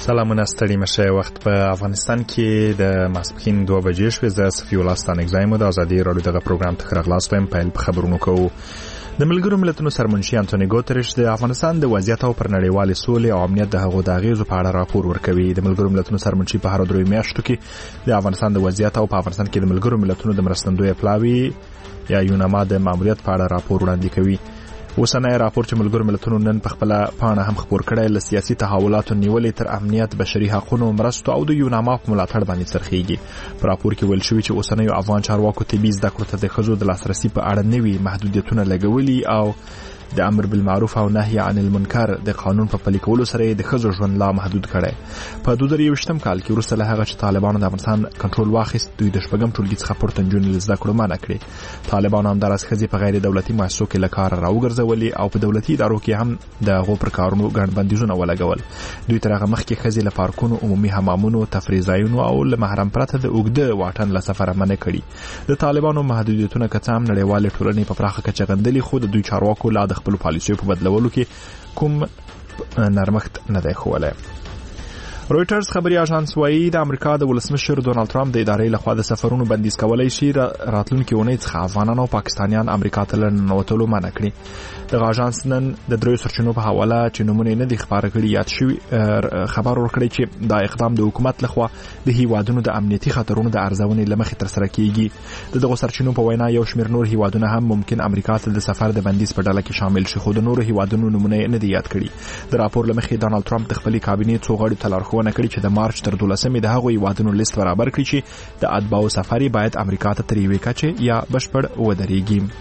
سلامونه ستړي مشه. وخت په افغانستان کې د ماسپښین 2 بجې شوې. زه صفي الله ستانکزی مو د ازادي رادیو دغه پروګرام ته راغلاست ویم. پیل په خبرونو کوو. د ملګرو ملتونو سرمنشي انټونی ګوتریش د افغانستان د وضعیت او پر نړیوال سولې او امنیت د هغو د اغیزو په اړه راپور ورکوي. د ملګرو ملتونو سرمنشي په هر 3 میاشتو کې د افغانستان د وضعیت او په افغانستان کې د ملګرو ملتونو د مرستندوی پلاوی یا یوناما د ماموریت په اړه راپور وړاندې کوي. اوسنی راپور چې ملګرو ملتونو نن په خپل پاڼه هم خبر کړی له سیاسي تحولاتو نیولې تر امنیت، بشري حقوقو، مرستو او د یوناما په ملاتړ باندې څرخیږي. په راپور کې ویل شوی چې اوسنی افغان چارواکو طبي زده کړو ته د ښځو د لاسرسي په اړه نوي محدودیتونه لګولي او د امر بالمعروف او نهي عن المنکر د قانون په پلي کولو سره د ښځو ژوند لا محدود کړي. په 2023م کال کې وروسته له هغه چې طالبانو د افغانستان کنټرول واخیست، دوی د شپږم ټولګي څخه پورته نجونې زده کړو منع کړې. طالبانو همداراز ښځې په غیر دولتي مؤسسو کې له کاره راوګرځولې او په دولتي ادارو کې هم د هغو پر کارونو ګڼ بندیزونه ولګول. دوی تر هغه مخکې ښځې له پارکونو، عمومي حمامونو، تفریح ځایونو او له محرم پرته د اوږده واټن له سفره منع کړي. د طالبانو محدودیتونه که څه هم نړیوالې ټولنې په پراخه کچه غندلي، خو د دوی چارواکو لا د خپل پالیسیو په بدلولو کې کوم نرمښت نه دی ښوولی. رویټرز خبري اژانس وایي د امریکا د ولسمشر ډونالد ټرمپ د ادارې لخوا د سفرونو بندیز کولای شي راتلونکي اونۍ څخه افغانان او پاکستانیان امریکا ته ننوتلو منع کړي. دغه اژانس نن د دریو سرچینو په حواله چې نمونه نه دي خبره کړي یاد شوی خبر ورکړي چې دا اقدام د حکومت لخوا د هیوادونو د امنیتي خطرونو د ارزونې لمخې تر سره کیږي. دغه سرچینو په وینا یو شمېر نور هیوادونه هم ممکن امریکا ته د سفر د بندیز په ډله کې شامل شي، خو د نورو هیوادونو نمونه نه دي یاد کړي. د راپور لمخې ډونالد ټرمپ د خپل کابینې څو غړو ته لارښوونه کړې چې د مارچ تر 12مې د هغو هیوادونو لیست برابر کړي چې د اتباعو سفر باید امریکا ته تر یوې کچې یا بشپړ ودرېږي.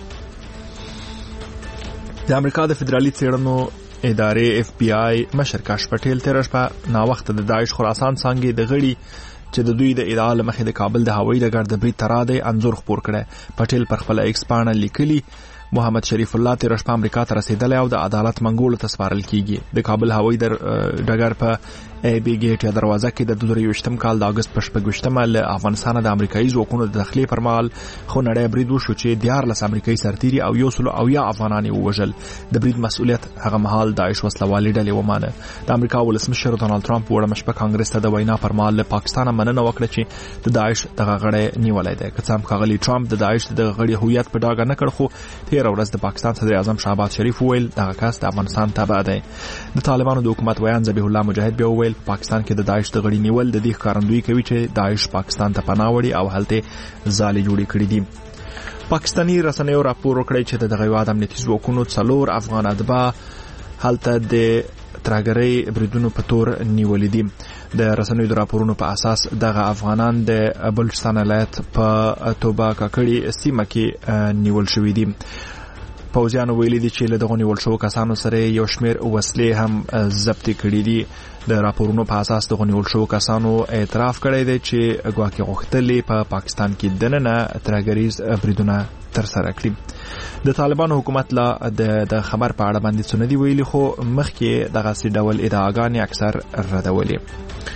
د امریکا د فدرالي څېړنو ادارې FBI مشر کاش پټیل تیر شپه ناوخته د داعش خراسان څانګې د غړي چې د دوی د ادعا لمخې د کابل د هوایي ډګر د برید تراده انځور خپور کړی. پټیل پر خپل ایکس پاڼه لیکلي محمد شریف الله تیر شپه امریکا ته رسیدلی او د عدالت منګولو ته سپارل کیږي. د کابل هوایي ډګر په AB ګیټ یا دروازه کې د 2023م کال د اگست په 26مه له افغانستان د امریکایي ځواکونو د داخلي پر مهال خو نړۍ برید وشو چې 14 امریکایي سرتیري او 100 افغانان ووژل. د برید مسؤلیت هغه مهال داعش وسلوالې ډلې ومانه. د امریکا ولسمشر ډونالد ټرمپ وړه شپه کانګرس ته د وینا پر مهال له پاکستان مننه وکړه چې د داعش دغه غړی نیولای دی. که څه هم ښاغلي ټرمپ د داعش د غړي هویت په ډاګه نه کړ، خو تیر ورځ د پاکستان صدر اعظم شهباز شریف ویل دغه کس د افغانستان تابع دی. د طالبانو د حکومت ویان ذبیح الله مجاهد بیا ویل پاکستان کې د داعش د غړي نیول د دې ښکارندویي کوي چې داعش پاکستان ته پناه وړي او هلته ځالې جوړې کړې دي. پاکستاني رسنیو راپور وکړی چې دغه هیواد امنیتي ځواکونو 4 افغان اتباع هلته د ترهګرۍ بریدونو په تور نیولې دي. د رسنیو د راپورونو په اساس دغه افغانان د بلوچستان ولایت په توبه کاکړي سیمه کې نیول شوي دي. پوځیانو ویلي دي چې له دغه نیول شوو کسانو سره یو شمېر وسلې هم ضبط کړي دي. د راپورونو په اساس دغه نیول شوو کسانو اعتراف کړی دی چې ګواکې غوښتلې په پاکستان کې دننه ترهګریز بریدونه ترسره کړي. د طالبانو حکومت لا د خبر په اړه باندې څه نه دي ویلي، خو مخکې دغسې ډول ادعاګانې اکثر ردولې.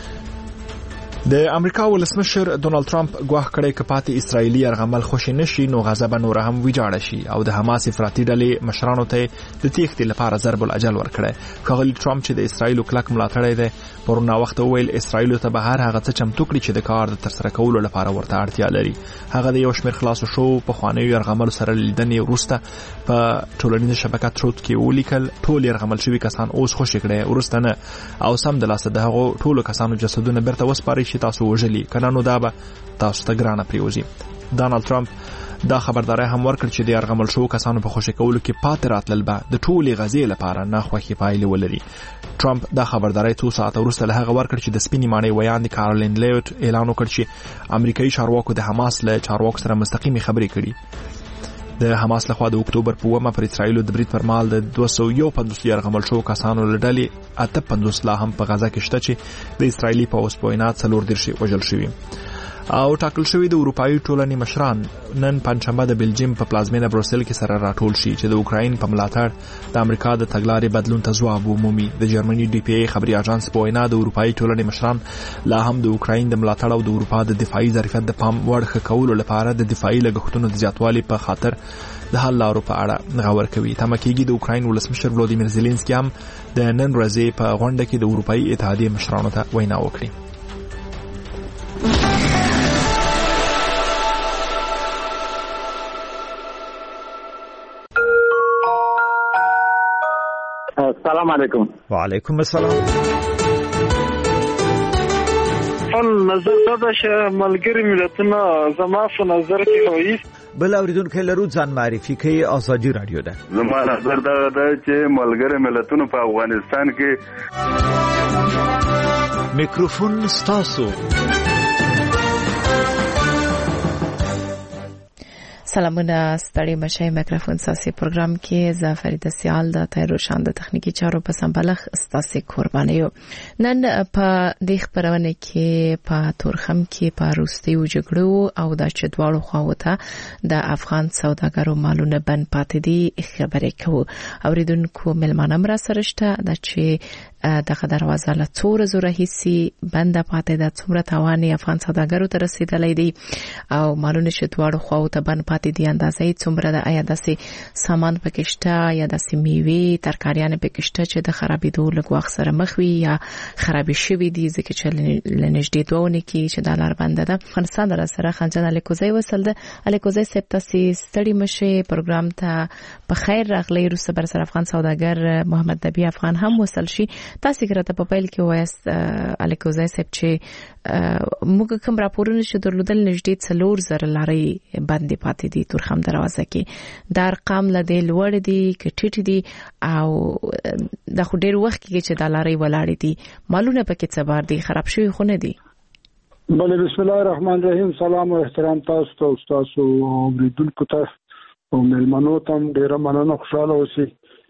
د امریکا ولسمشر ډونالد ټرمپ ګواښ کړی که پاتې اسرائیلي یرغمل خوشي نشي نو غزه به نور هم ویجاړه شي او د حماس افراطي ډلې مشرانو ته د تېښتې لپاره ضرب الاجل ورکړی. ښاغلي ټرمپ چې د اسرائیلو کلک ملاتړی دی پرون ناوخته وویل اسرائیلو ته به هر هغه څه چمتو کړي چې د کار د ترسره کولو لپاره ورته اړتیا لري. هغه د یو شمېر خلاصو شوو پخوانیو یرغملو سره لیدنې وروسته په ټولنیزه شبکه تروت کې ولیکل ټول یرغمل شوي کسان اوس خوشي کړي وروسته نه او سم د لاسه د هغو ټولو کسانو جسدونه بیرته وسپارئ چې تاسو وژلي، کنه نو دا به تاسو ته ګرانه پریوزي. ډونالد ټرمپ دا خبرداري هم ورکړ چې د یرغمل شوو کسانو په خوشي کولو کې پاتې راتلل به د ټولې غزې لپاره ناخوښې پایلې ولري. ټرمپ دا خبرداري 2 ساعته وروسته له هغه ورکړ چې د سپینې ماڼۍ ویاند کارولین لیوټ اعلان وکړ چې امریکایي چارواکو د حماس له چارواکو سره مستقیمي خبرې کړي. د حماس لخوا د اکتوبر په 1 پر اسرائیل د برید پر مهال د 251 یرغمل شوو کسانو له ډلې 58 لا هم په غزه کې شته چې د اسرائیلي پوځ په وینا 40 وژل شوي. او ټاکل شوی د اروپאי ټولنې مشران نن پنځشنبه د بلجیم په پلازمینه بروسل کې سره راټول شي چې د اوکراین په ملاتړ د امریکا د تګلارې بدلون ته ځواب ومومي. د جرمني ډي پی ای خبري اژانس په وینا د اروپאי ټولنې مشران لا هم د اوکراین د ملاتړ او د اروپا د دفاعي ظرفیت د پام وړ ښه کولو لپاره د دفاعي لګښتونو د زیاتوالي په خاطر د حل لارو په اړه غور کوي. تمه کېږي د اوکراین ولسمشر ولودیمیر زيلنسکي هم د نن ورځې په غونډه کې د اروپאי اتحادیې مشرانو ته وینا وکړي. السلام علیکم. وعلیکم السلام. نظر دا چې ملګری ملتونه زما په نظر کې هوایي بل اوریدونکو لرو ځان معرفي کوي. ازادي رادیو ده. زما نظر دا چې ملګری ملتونه په افغانستان کې میکروفون ستاسو. سلامونه ستړي مشه. میکروفون ساسي پروګرام کې زافرید سیال د تایروشان د تخنیکی چارو په سمبلخ ستاسي قربانیو. نن په دې خبرونه کې په تورخم کې په روسي وجګړو او د چدواړو خواوته د افغان سوداګرو مالونه بند پاتې دي خبرې کوو. اوریدونکو ملمانه مرا سرهشته د چې دغه دروازه له څوره زوره هيسي بند پاتې د څومره تواني افغان سوداګرو ته رسیدلې دي او مالونه چدواړو خواوته بند پاتې دي اندازې څومره د آیا داسې سامان پکشته یا داسې میوه ترکاریان پکشته چې د خرابېدو لګوخ سره مخ وي یا خرابې شوي دي ځکه چې لنجدې دوونه کې چې د لار بند ده. افغانستان در سره خنجان الیکوزی وصل ده. الیکوزی سپتاسي ستړي مشه پروګرام ته په خیر راغلی. روس بر سر افغان سوداګر محمد نبی افغان هم وصل شي. تاسو ګرته په پیل کې وایست الیکوزی سپ چې موږ کوم راپورونه چې درلودل نږدې 4,000 لارې باندې پاتې دي تورخم دروازه کې. د ارقام لدې لوړ دي کې ټیټ دي او د خو ډیر وخت کې چې د لارې ولاړې دي مالونه پکې څه بار دي خراب شوی خو نه دي. بله بسم الله الرحمن الرحیم. سلام او احترام تاسو ته تاسو اوریدونکو ته او ملمنو ته ډیر مننه. خوشاله اوسئ.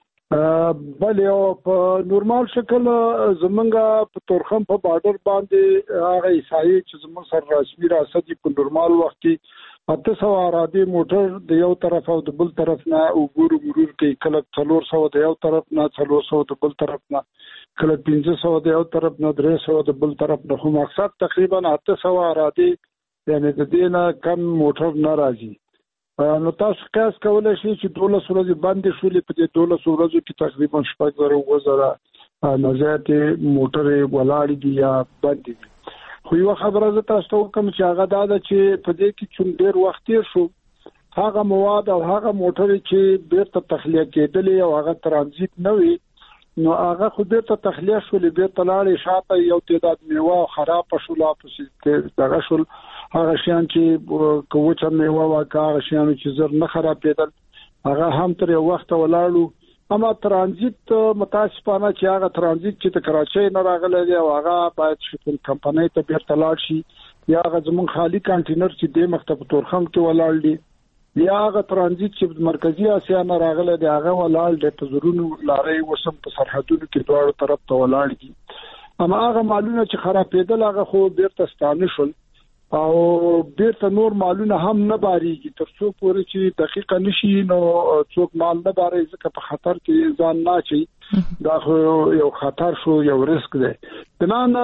بله او په نورمال شکل زمونږه په تورخم په بارډر باندې هغه عیسائی چې زموږ سره رسمي راځي په نورمال وخت کې 800 ارادي موټر د یو طرف او د بل طرف نه وګورو مرور کوي. کله 400 د یو طرف نه 400 د بل طرف نه کله 500 د یو طرف نه 300 د بل طرف نه. خو مقصد تقریبا 800 ارادي یعنی د دې نه کم موټر نه راځي. نو تاسو قیاس کولای شئ چې 12 ورځې باندې شولې په دې 12 ورځو کې تقریبا 6,000 نه زیات موټر ولاړ دي یا باندې دي. خو یو خبره زه تاسو ته کوم چې هغه دا ده چې په دې کې چې ډېر وخت تیر شو هغه مواد او هغه موټر چې بیرته تخلیه کېدلې او هغه ترانزیت نه وي نو هغه خو بیرته تخلیه شولې بیرته لاړې شاته یو تعداد میوه خراب شول په دغه شول هغه شیان چې کوچه میوه واکه هغه شیان چې زر نه خرابېدل هغه هم تر یو وخت ولاړو. اما ترانزیت متاسفانه چې هغه ترانزیت چې د کراچۍ نه راغلی دی او هغه باید شپږ کمپنۍ ته بیرته لاړ شي یا هغه زمون خالی کانټینر چې د مکتب تورخم کې ولاړ دي یا هغه ترانزیت چې مرکزی اسیا نه راغلی دی هغه ولاړ دی په زرونو لارې وسم په سرحدونو کې دواړو طرف ته ولاړ دي. اما هغه مالونه چې خرابېدل هغه خو بیرته ستانه شول او بیرته نور مالونه هم نه باریږي تر څو پورې چې دقیقه نشي نو څوک مال نه باري ځکه په خطر کې ځان نه چي دا یو خطر شو یو ریسک دی. بنان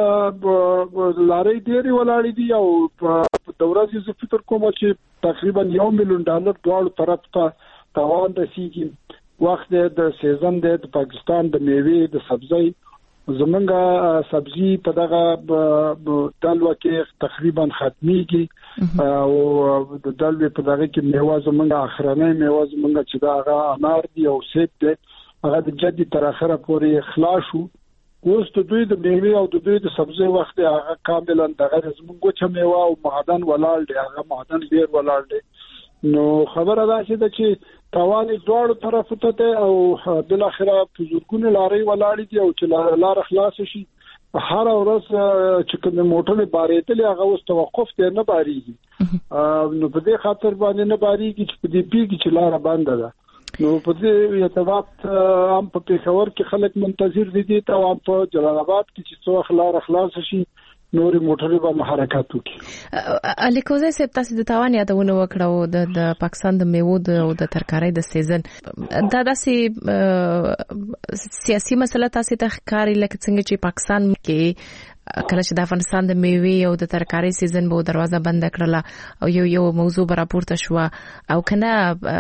لارې ډېری ولاړې دي او په دوره کې فکر کوم چې تقریبا $1 مليون دواړو طرف ته توان رسیږي. وخت د سیزن د پاکستان د میوه د سبزی زمونږه سبزی په دغه دلوا کې تقریبا ختميږي او د دلوي په دغه کې میوه زمونږه اخرنۍ میوه زمونږه چې دا هغه انار دی او سیب دی هغه د جدي تر اخره پورې اخلاص شو. اوس د دوی د میوه او د دوی د سبزی وخت هغه کاملا دغه زمونږه چې میوه او معدن ولاړ دی هغه معدن ډیر ولاړ دی. نو خبره ده چې توان دواړو طرفو ته او بل اخره په زورګونه لارې ولاړې دي او چې لار خلاص شي هر ورځ چې کوم موټر بارېدل هغه اوس توقف دی نه باریږي. نو په دې خاطر باندې نه باریږي چې په دې پیګي چې لار بند ده. نو په دې ارتباط هم په پېښور کې خلک منتظر دي ته او په جلال آباد کې چې څو لار خلاص شي نوري موټرې به حرکت وکړي. الیکوزه سپ تاسو د تاوان یادونه وکړو د پاکستان د میوو د ترکارۍ د سیزن دا داسې سیاسي مسله تاسو ته ښکاري لکه څنګه چې پاکستان کې کله چې د افغانستان د میوې او د ترکارۍ سیزن به دروازه بند کړله او یو موضوع راپورته شو او کنه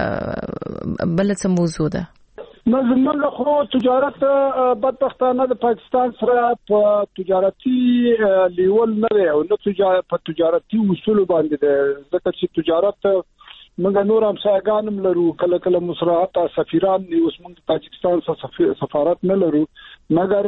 بل څه موضوع ده؟ زموږ خو تجارت بدبختانه د پاکستان سره په تجارتي لیول نه دی او نه په تجارتي اصول باندې ده، ځکه چې تجارت موږ نور هم ساګانم لرو، کله مصرحات سفیران دی، اوس موږ تاجکستان سره سفارت نه لرو، مګر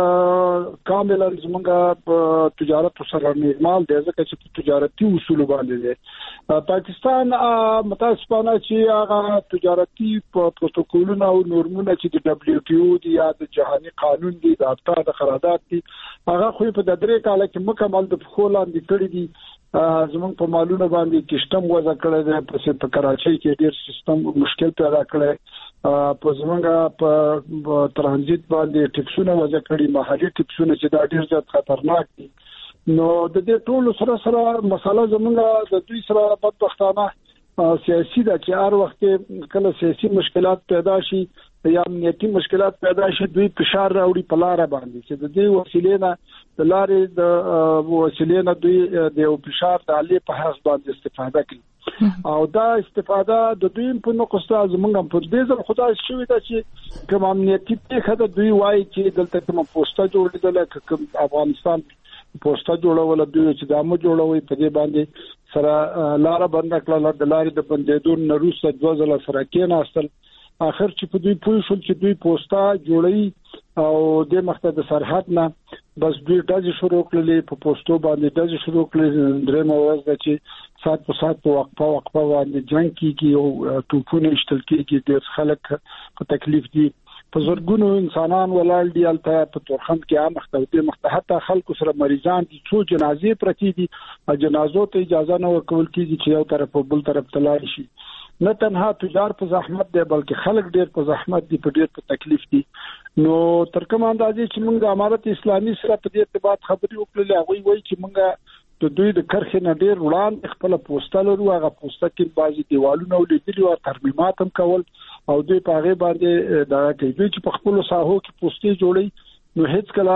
کاملا زموږ په تجارت سره نورمال دی ځکه چې په تجارتي اصول باندې دی. پاکستان متاسفانه چې هغه تجارتي پروتوکولونه او نورمونه چې د دبليو ټي او دی یا د جهاني قانون دی د افتا د قرارداد دی هغه خو په د درې کال کې مکمل د خولان دي کړی دي. زمونږ په مالونو باندې کشتم وځ کړی دی، په کراچۍ کې ډیر سیستم مشکل پیدا کړی، په زمونږ په ترانزیت باندې ټیکسونه وځ کړی، محلي ټیکسونه چې دا ډیر زیات خطرناک دي. نو د دې ټولو سره مسله زمونږ د دوی سره بدبختانه سیاسي ده چې هر وخت کله سیاسي مشکلات پیدا شي یا امنیتي مشکلات پیدا شي دوی فشار راوړي په لار باندې چې د دې وسیلې نه د لارې د وسیلې نه دوی د فشار د علي په حساب باندې استفاده کوي او دا استفاده د دوی په نقص زمونږ په دې ځل خدای شوی دا چې کوم امنیتي پیښه د دوی وایي چې دلته کوم پوسټه جوړېدل کوم افغانستان پوسټه جوړول دوی چې دامو جوړوي په دې باندې سره لار بند کړل، د لارې د بندیدون نه روسه دوزله سره کې ناستل، اخر چې په دوی پوه شول چې دوی پوسټه جوړي او د مخته د سرحد نه بس دوی دځ شروع کړلې په پوسټو باندې دځ شروع کړلې درې مواد چې سات په سات وقفه باندې جنگ کیږي او توپونه اشتل کیږي، د خلک په تکلیف دي، په زرګونو انسانان ولال دي الته په تورخند کې مخته حتی خلکو سره مریضان دي، څو جنازې پرتی دي، جنازو ته اجازه نه ورکول کیږي چې یو طرف په بل طرف تلای شي. نه تنها تجار په زحمت دي بلکې خلک ډیر په زحمت دي، په ډیر په تکلیف دي. نو تر کومه اندازې چې موږ د امارت اسلامي سره په دې ارتباط خبرې وکړلې، هغه وایي چې موږ د دوی د کرخې نه ډیر وړاندې خپل پوسټه لرو، هغه پوسټه کې بعضي دیوالونه ولیدلي او ترمیمات هم کول او دوی په هغه باندې دا کوي دوی چې په خپل ساحو کې پوسټې جوړي نو هیڅ کله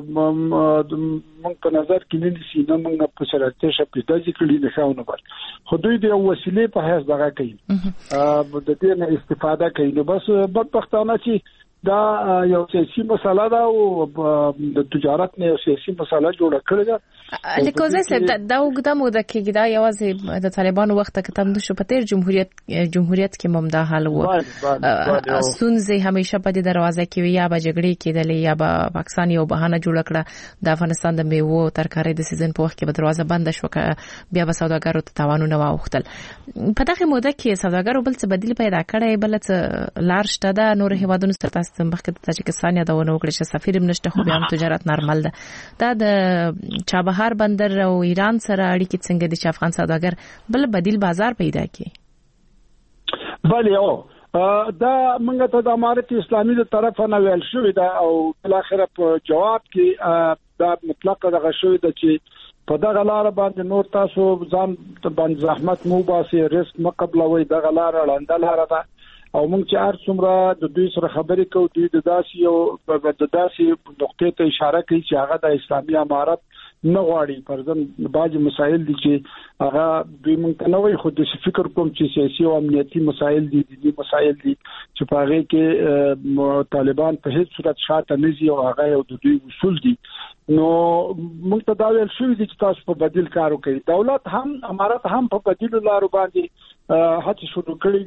موږ په نظر کې نه نسی نه موږ په شرایطو شپې د ذکرې نه خاونه بل خو دوی د وسیلې په هیڅ دغه کوي د دې نه استفاده کوي. نو بس بدبختانه چې دا یو سیاسي مسله ده او د تجارت نه یو سیاسي مسله جوړه کړې ده. لیکوزه صاحب دا وګړه موده کې دا یوازې د طالبانو وخت کې تم شو په تیر جمهوریت کې ممدا حال وو سنځي همیشه په دې دروازه کې یا به جګړې کېدلې یا به پاکستان یو بهانه جوړ کړه د افغانستان د میوو ترکارۍ د سیزن په وخت کې به دروازه بند شو بیا به سوداګرو ته تاوانونه واوختل. په دغه موده کې سوداګرو بل څه بدیل پیدا کړي بل څه لار شته د نور هیوادونو سره مخکې د تاجکستان یادونه وکړه چې سفیر نشته خو بیا هم تجارت نارمل ده. دا د چابهار بندر او ایران سره اړیکې څنګه دي چې افغان سوداګر بل بدیل بازار پیدا کړي؟ بله دا موږ ته د امارت اسلامي د طرف نه ویل شوې ده او بل اخره په جواب کې دا مطلق دغه شوې ده چې په دغه لار باندې نور تاسو ځان باندې زحمت مو باسي ریسک مقبلوي دغه لار لاندې لار ده او موږ چې هر څومره د دوی سره خبرې کوو دوی د داسې نقطې ته اشاره کوي چې هغه د اسلامي امارت نه غواړي پرځم بعض مسایل دي چې هغه دوی موږ ته نه وایي خو د فکر کوم چې سیاسي او امنیتي مسایل دي دي مسایل دي چې په هغه کې طالبان په هیڅ صورت شاته نه ځي او هغه یو د دوی اصول دي. نو موږ ته دا ویل شوی دي چې تاسو په بدیل کار وکړئ. دولت هم امارت هم په بدیل لارو باندې هڅه شروع کړې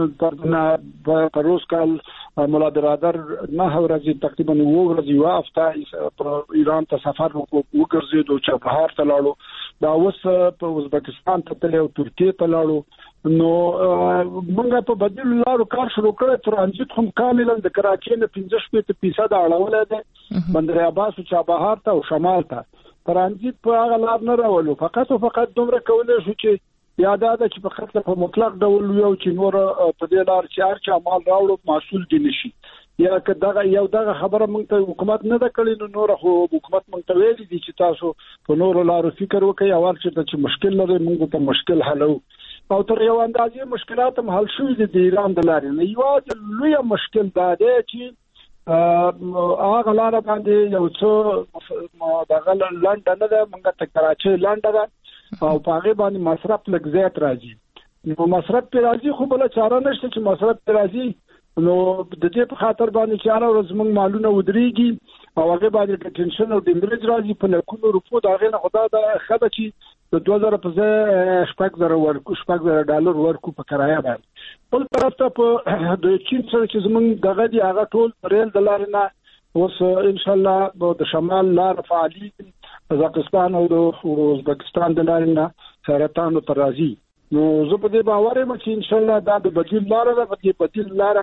دي. په روز کال مولا برادر نه ورځي تقریبا وګرځي وافته پر ایران ته سفر وکړي د چابهار ته لاړو دا اوس په ازبکستان ته تللی او ترکیه ته لاړو. نو موږ په بدیل لارو کار شروع کړ. ترانزیت هم کاملا د کراچۍ نه 15% اړول دي بندر عباس او چابهار ته او شمال ته ترانزیت په هغه لار نه راولو فقط دومره کولای شو چې یاده ده چې فقط په مطلق ډول یو چې نور په دې لار چې هر چا مال راوړو محصول دي نشي یا کداغه یو دغه خبره مونږ ته حکومت نه دا کړی نو نور خو حکومت مونږ ته ویلي دي چې تاسو په نور لارو فکر وکړئ او چې مشکل لري مونږ ته مشکل حلو او تر یو اندازې مشکلات هم حل شوي دي د ایران د لارې نه. یو لوی مشکل دا دی چې هغه لار باندې یو څه دغه لنډ نه ده مونږ ته کراچۍ لنډ ده او په هغه باندې مصرف لږ زیات راځي. نو مصرف په راځي خو بل چاره نشته چې مصرف په راځي نو د دې په خاطر باندې چې هر ورځ موږ مالونه ودرېږي او هغه باندې د ټینشن او د انګریز راځي په لکونو روپو دا غي نه خدا د خبره چې د 2000 په ځای $6,000 ورکو په کرایه باندې. بل طرف ته په د چین سره چې زموږ دغه دی هغه ټول ریل د لارې نه اوس ان شاء الله د شمال لار فعالي قزاقستان او د ازبکستان د لارې نه سرطان او ترازی. نو زه په دې باور یم چې ان شاء الله دا د بدیل لار ده. په دې بدیل لار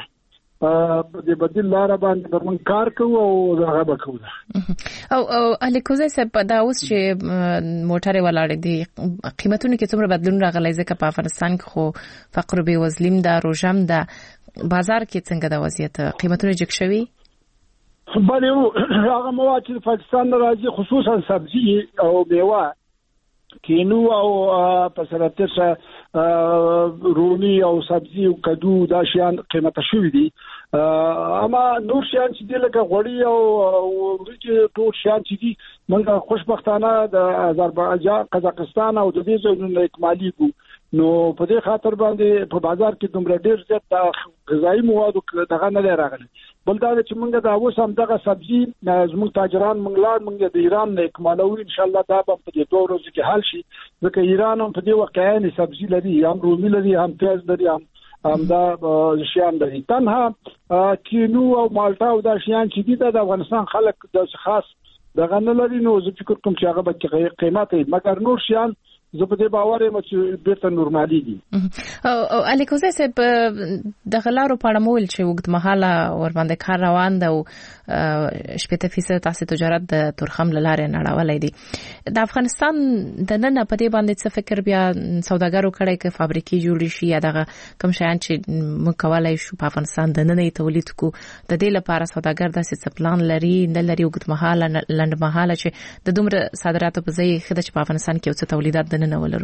باندې به موږ کار کوو او هغه به کوو. او الیکوزه صاحب دا اوس چې موټرې ولاړې دي قیمتونه کې څومره بدلون راغلی ځکه په افغانستان کې خو فقر به وزلیم دا روجم دا بازار کې څنګه د وضعیت قیمتونه جګ شوي؟ بلې هغه مواد چې پاکستان راځي خصوصا سبزی او میوه کینو او پسراتشه رومي او سبزی او کدو دا شیان قیمته شوي دي. اما نور شیان چې د لکه غوړي او ورچې ټول شیان چې دي موږ خوشبختانه د آذربایجان قزاقستان او د دې ځایونو اکمالي کو نو په دې خاطر باندې په بازار کې دومره ډیر زیات غذایی مواد دغه نه راغلي. بل دا چې موږ د اوس هم دغه سبزی زموږ تاجران موږ د ایران نه اکمالو ان شاء الله دا په دې 2 ورځو کې حل شي ځکه ایران هم په دې واقعي سبزی لري هم رومي لري هم پیاز لري هم دا شیان لري. تنها کینو او مالټا او دا شیان چې د افغانستان خلک د خاص دغه نه لري نو زه فکر کوم چې هغه به قیمت مګر نور شیان زه په دې باور یم چې بیرته نورمالي دي. او الیکوزه صاحب د غلارو په اړه مول چې وګت مهاله ور باندې کار روان ده او 80% تاسو تجارت د تورخم لاره نړولې دي د افغانستان د نن په دې باندې څه فکر بیا سوداګرو کړي ک فابریکې جوړې شي یا دغه کوم شیان چې موږ کولای شو په افغانستان د نن تولید کو د دې لپاره سوداګر داسې پلان لري نه لري وګت مهاله لند مهاله چې د دومره صادراتو په ځای خدای چې په افغانستان کې اوس تولیدات نه ولرو.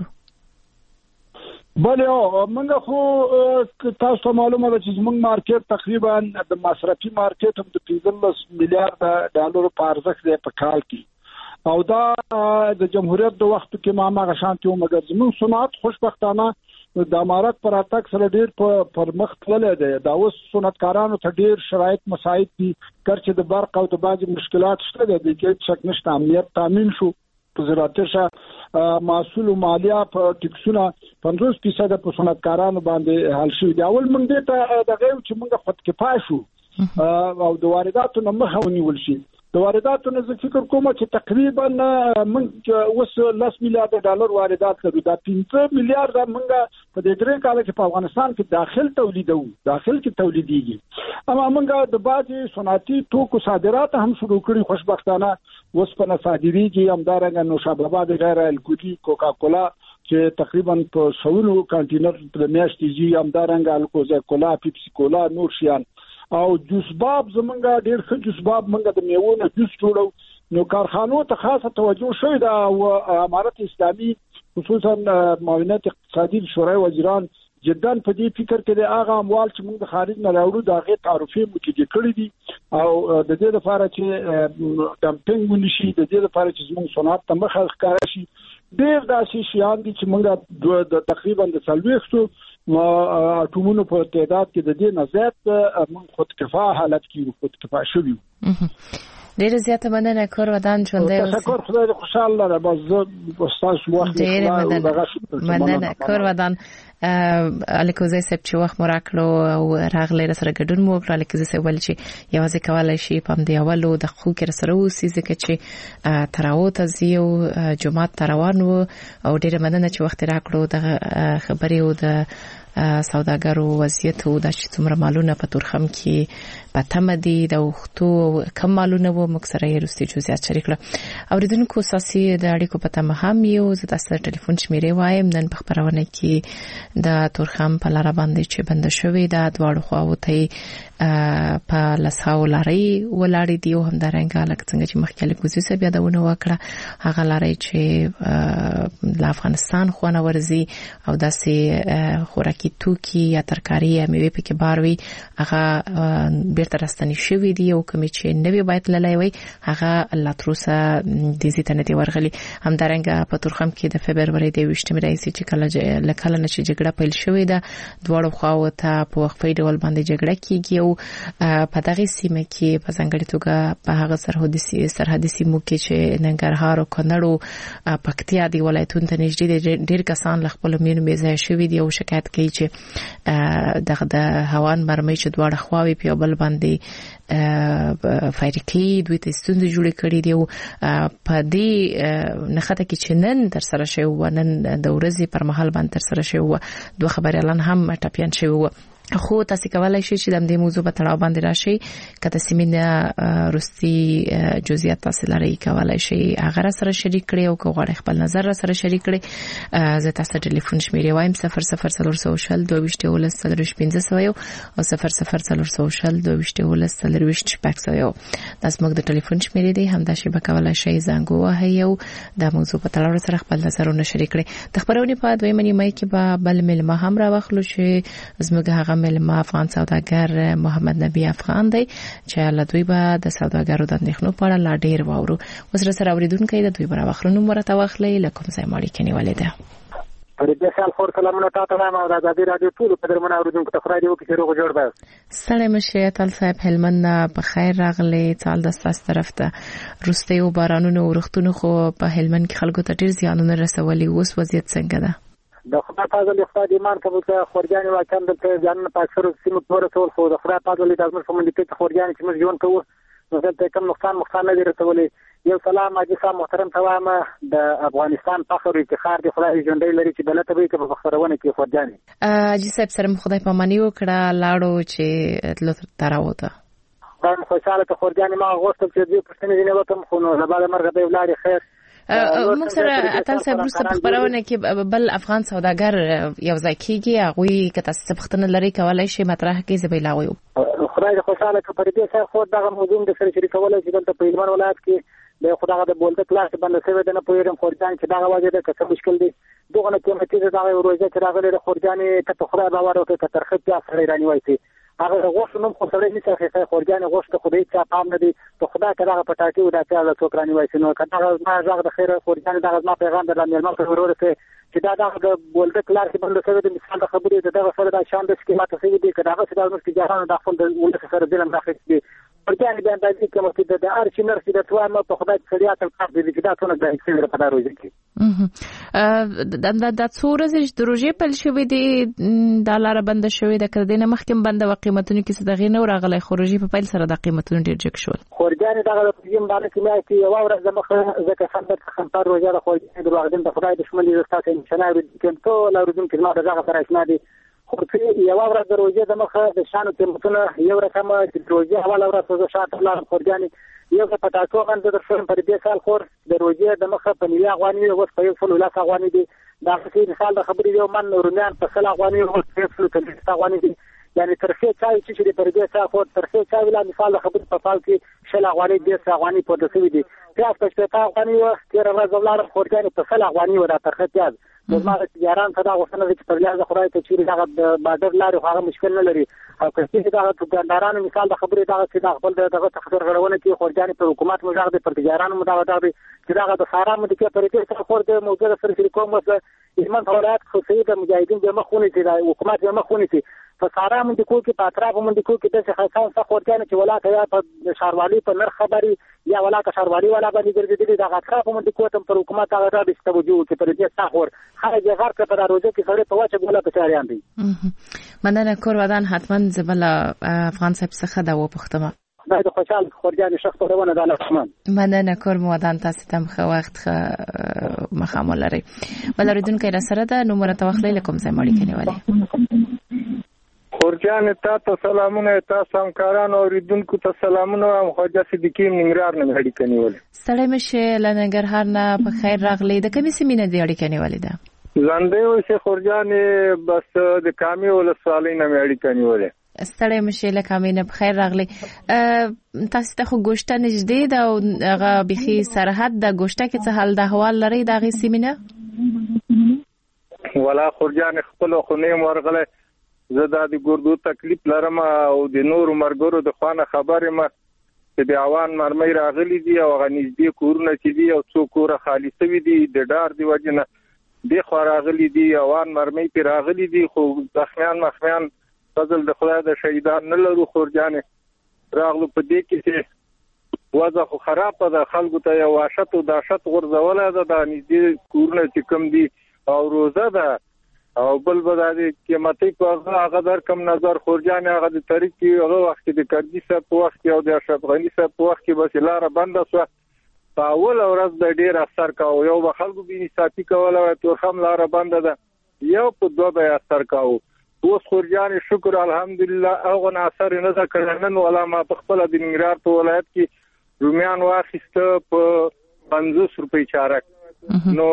بله موږ خو تاسو معلومه ده چې موږ مارکیټ تقریبا د مصرفي مارکیټ هم د $15 میلیارډ په ارزښت دی په کال کې او دا د جمهوریت د وخت کې ما غشانتي او مګر زموږ صنعت خوشبختانه د امارات پر اتاک سره ډیر پر مخ تللی دی. دا اوس صنعتکارانو ته ډیر شرایط مساعد دي کړ چې د برق او د بعض مشکلات شته دي چې شک نشته امنیت تامین شو په زراعتي محصول او مالیه په ټیکسونه 50% په صنعتکارانو باندې حل شوی دی. اول موږ دې ته دغه چې موږ خود کفایه شو او د وارداتو نه مخه ونیول شي. د وارداتو نه فکر کوم چې تقریبا موږ اوس $10 میلیارډ واردات لرو. دا 15 میلیارډ موږ په دې درې کال کې په افغانستان کې داخل کې تولیديږي. اما موږ د بعضي صنعتي توکو صادرات هم شروع کړي خوشبختانه اوس په صادريږي همدارنګه نوشابه غیر الکولي کوکا کولا چې تقریبا په 100 کانټینر په میاشتې جی همدارنګه الکوزا کولا پیپسي کولا نور شیان او جوس باب زمونږه ډیر ښه جوس باب موږ د میوونو جوس جوړو نو کارخانو ته خاصه توجه شوی دا او امارت اسلامي خصوصا معاونت اقتصادي شورای وزیران جدا په دې فکر کې د هغه اموال چې موږ د خارج نه راوړو دا غي تعرفي متجه کړی دي او د دې لپاره چې ډمپینګ ونشي د دې لپاره چې زموږ صنعت ته مخه ښکارا شي ډیر داسې شیان دي چې موږ د تقریبا د 40 اټومونو په تعداد کې د دې نه زیات موږ خود کفایه حالت کې خود کفایه شوی. ډیر زیاته مننه کور ودان ژوندۍ اوسئ. تشکر خدای دې خوشاله لره باز استاد وخت مننه کور ودان الیکوزه صاحب چې وخت مو راکړو او راغلی سره ګډون مو وکړ. الیکوزه صاحب ول چې یوازې کولای شي په دې اولو د خو کې سره وسی ځکه چې تراوت زیو جمعه تروان او ډیر مننه چې وخت راکړو د خبرې او د سوداګرو وضعیت او د څومره مالونه په تورخم کې پاتم دي د وختو کم مالونه و مکسره رستي جزئیات شریک کړه اوریدونکو ساسي د اړیکو په تمه هم یو زه تاسو ټلیفون شمیرې وایم نن په خبرونه کې د تورخم په لار باندې چې بند شوې د دواړو خواو ته په لساو لاري ولاړې دی او هم درنګ الک څنګه چې مخکې کوزي بیا دونه وکړه هغه لاري چې د افغانستان خونه ورزي او داسې خوراکي توکي یا ترکاری یا میوه پکې باروي هغه بیرته راستنی شوې دي او کوم چې نوې باید لای وي هغه لاتروسه د زیتنه دی ورغلي هم درنګ په تورخم کې د فبرवरी د 20 رئیس چې کله نشي جګړه پیل شوې ده دواړو خواو ته په وقفه ډول باندې جګړه کیږي او په دغه سیمه کې په ځانګړي توګه په هغه سرحدي سیمو کې چې ننګرهار او کونړ او پکتیا دی ولایتونو ته نږدې ډېر کسان خپل مینو بيځای شوی دی او شکایت کوي چې د هوان مرمۍ چې دواړه خواوې په بل باندې فایرکی دوی ته ستونزې جوړې کړې دي او په دې نخته کې چې نن تر سره شوی و نن د ورځې پر مهال باندې تر سره شوی و دوه خبري اعلان هم ټاپیان شوی و خو تاسو کولای شئ چې د دې موضوع په تړاو باندې راشي کته سیمینه رستي جزئیات تاسو لري کولای شئ هغه سره شریک کړئ او کوغړ خپل نظر سره شریک کړئ زه تاسو ټلیفون شمیرې وایم 00 220 او 00 220 تاسو موږ د ټلیفون شمیرې دی هم د شبکه کولای شئ زنګ وهي او د موضوع په تړاو سره خپل نظرونه شریک کړئ د خبرونې په دویمه نیمه کې به بل ملما هم راوخلو چې زموږ ملما افغان سوداګر محمد نبی افغان دی چې له دوی به د سوداګرو د اندېښنو په اړه لا ډیر واورو وسره اوریدونکو د دوی برابر خلونو مرته واخلې لکه ځای ماړي کني ولیده پر دې سال خور کلمونه تاسو ته ما د ازادي رادیو ټول په درمن اوریدونکو ته خدای دې وکړي روغ جوړ به سلام مشه تل صاحب هلمند په خیر راغلي تعال د تاسو طرف ته روستي او بارانونو ورختونو خو په هلمند کې خلکو ته ډیر زیانونه رسولي اوس وضعیت څنګه ده د خدای په ځل خدای ایمان کوي چې خورجاني واکم د ځان په اکثر سیمو پورې ټول خو د خدای په ځل د ازمن په منډه کې خورجاني چې موږ ژوند کوو نو دلته کوم نقصان نه لري رسولي یو سلام اجي صاحب محترم توام د افغانستان فخر افتخار دی خدای ژوندۍ لري چې بلته به کې په خبرونه کې خورجاني اجي صاحب سره خدای په مانی وکړه لاړو چې تلو تراوته خدای خوشاله ته خورجاني ما غوښتل چې دې پښتنې نه وتم خو نو له بعد مرګ به ولاري خیر موږ سره اتل صاحب روسته په خبرونه کې بل افغان سوداګر یو ځای کېږي هغه که تاسو پښتنه لري کولای شي مطرح کې زبیلاوي خدای خوشاله ک پر دې سره خو دغه موضوع د سره شریک کولای شي دلته په هلمند ولایت کې د خدای د بولته کلاس باندې سوي د نه پوهیږم خورجان چې دغه واجب ده که څه مشکل دي دغه نه قیمتي ده دغه روزه چې راغلي د خورجانې ته خدای باور وکړي که ترخه بیا سره رانی وایي هغه غوښ نوم خو سره هیڅ څه خورجانې غوښ ته خدای ته پام نه دي ته خدای ته هغه پټاکي ودا چې له څوک رانی وایي نو کله ما زغ د خیر خورجانې دغه ما پیغام درلمه مل په ورور چې دا د بولته کلاس باندې سوي د مثال د خبرې دغه سره د شان د سکیمات سوي دي کله هغه سره د جهان د خپل د ولته سره ځلم داخل دي ورته د اندازې کوم چې د ارشي نرسي د توامه په خدای سریات القاب دي چې دا څونه د اکسل په دروځي کې د څورز د روزې په شوې دي د لار بند شوې د کړه دینه مخکم بند او قیمتونو کې څه دغې نو راغلي خروجي په پیل سره د قیمتونو ډیر جګ شول خورجانې دغه د پیم باندې کې چې یو ورځ د مخه زکه خندر روزه د خورجانې د وخت د خدای دښمن دي تاسو انشاء کې ټول اورودونکو کې ما دغه سره اسناد خو چې یو ورځ د روزه د مخه د شانو قیمتونه یو رقم چې روزه حواله ورځ د شاته لار خورجانې یو په تاسو باندې د فرم پر دې سال خور د روزه د مخه په نیوي افغاني او په یو فل لاس افغاني دي دا څه مثال د خبرې یو من رومیان په سل افغاني او په فل کله افغاني دي یعنی ترخه چای چې د پر دې سال خور ترخه چای ولا مثال د خبرې په فال کې شل افغاني د افغاني په دسوي دي پیاز په شپه افغاني او تیر ورځ ولار خورجانې په سل افغاني ولا ترخه پیاز زما د یاران ته دا غوښتنه چې په لاره خدای ته چیرې دغه بادر لاري هغه مشکل نه لري او که چې دغه دکاندارانو مثال د خبرې دغه چې د خپل دغه تخدر غړونه کې خورجانې په حکومت مجاغ دي پر تجارانو مداغه دغه چې دغه د سارا مدکې پر دې سره خور د موجوده سره شریک کوم مثلا ایمان ولایت خو سید مجاهدین د مخونه چې د حکومت د مخونه چې په سارا مندکو کې په اطراف مندکو کې د خاصان څخه خورجانې چې ولاته یا په شاروالي په نرخ خبري یا ولاته شاروالي ولا باندې ګرځېدلي د اطراف مندکو ته پر حکومت هغه د توجه کې پر دې څخه خارج غار ته په روزه کې سره په واچ ګوله په چاریان دي مننه کور ودان حتما زبل افغان صاحب څخه دا و پختمه خدای د خوشحال خورجان شخص خورونه د لحمان مننه کور مودان تاسو ته مخ وخت مخامل لري ولردونکو را سره د نمبر توخلی لکم زموږ کېنولې خورجان ته سلامونه تاسو همکاران او ریدونکو ته سلامونه او خواجه صدیقی ننګرهار نه اړیکه نیولې ستړی مشه لنګرهار نه په خیر راغلی د کومې سیمې نه دی اړیکه نیولې ده لاندې وشه خورجان بس د کامی ولسوالۍ نه اړیکه نیولې ستړی مشه لکامې نه په خیر راغلی تاسو ته خو ګوشته نږدې ده او هغه بخي سرحد د ګوشته کې څه حال د احوال لري د هغې سیمې نه ولا خورجان خپل خو نه ورغله زه د ګردو تکلیف لرم او د نور مرګرو د خوانه خبره ما چې د اوان مرمۍ راغلي دي او غنځدي کورونه چې دي او څو کور خالي شوی دي د ډار دی وجنه د خو راغلي دي اوان مرمۍ په راغلي دي خو مخمیان فضل د خدای د شهیدان نه لرو خورجان راغلو په دې کې چې وضع خو خراب ده خلکو ته یو وحشت او دهشت غورځوله ده د نږدې کورونه چې کم دي او روزه ده او بل بدادي قیمتي په هغه در کم نظر خورجان هغه د طریق کې هغه وخت د کردي صاحب په وخت کې او د اشرف غنی صاحب په وخت کې بس لار بنده شو په اول ورځ د ډیر اثر کاوه یو به خلکو به انصافي کوله او تورخم لار بنده ده یو په دوه به اثر کاوه اوس خورجان شکر الحمدلله هغه اثر نه ده کړنن ولا ما په خپل د ننګرهار په ولایت کې رومیان واخیسته په 50 روپۍ چارک نو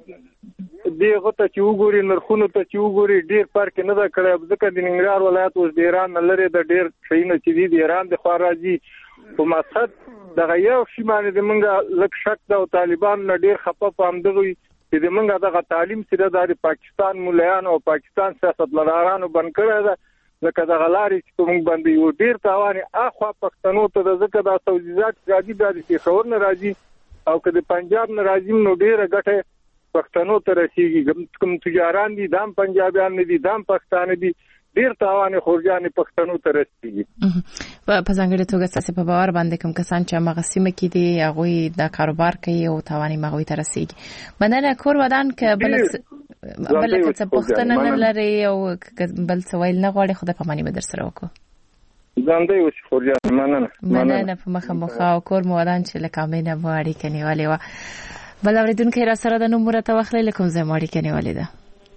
دغه ته چې وګوري نرخونو ته چې وګوري ډیر فرق نه ده کړی ځکه د ننګرهار ولایت اوس د ایران نه لري د ډیر شینه چې دی د ایران د خارجي په مقصد دغه یو شی باندې د منګه لک شک ده او طالبان نه ډیر خپه پام دغوي چې د منګه دغه تعلیم سره د پاکستان مولایان او پاکستان سیاستمدارانو بند کړی ده لکه دغه لارې چې موږ باندې یو ډیر تاوان اخوا پښتنو ته د ځکه د توجیهات راځي د پیښور نه راځي او که د پنجاب نه راځي نو ډیره ګټه پښتنو ته رسیږي کوم تجاران دي دام پنجابیان دي دام پښتانه دي ډیر تاوان خورجان پښتنو ته رسیږي په ځانګړي توګه تاسو په باور باندې کوم کسان چې مغسیمه کې دي هغه د کاروبار کوي او تاوان مغوي ته رسیږي مننه کور ودان ک بل څه پښتنه نه لري او بل څه ویل نه غواړي خدای په معنی به در سره وکړو ځاندې اوس خورجان مننه په مخه کور مو ودان چې لکامې نه وړي کني والي وا بل اوریدونکو را سره د نمبر ته واخلې لکم زموږ کېنولې ده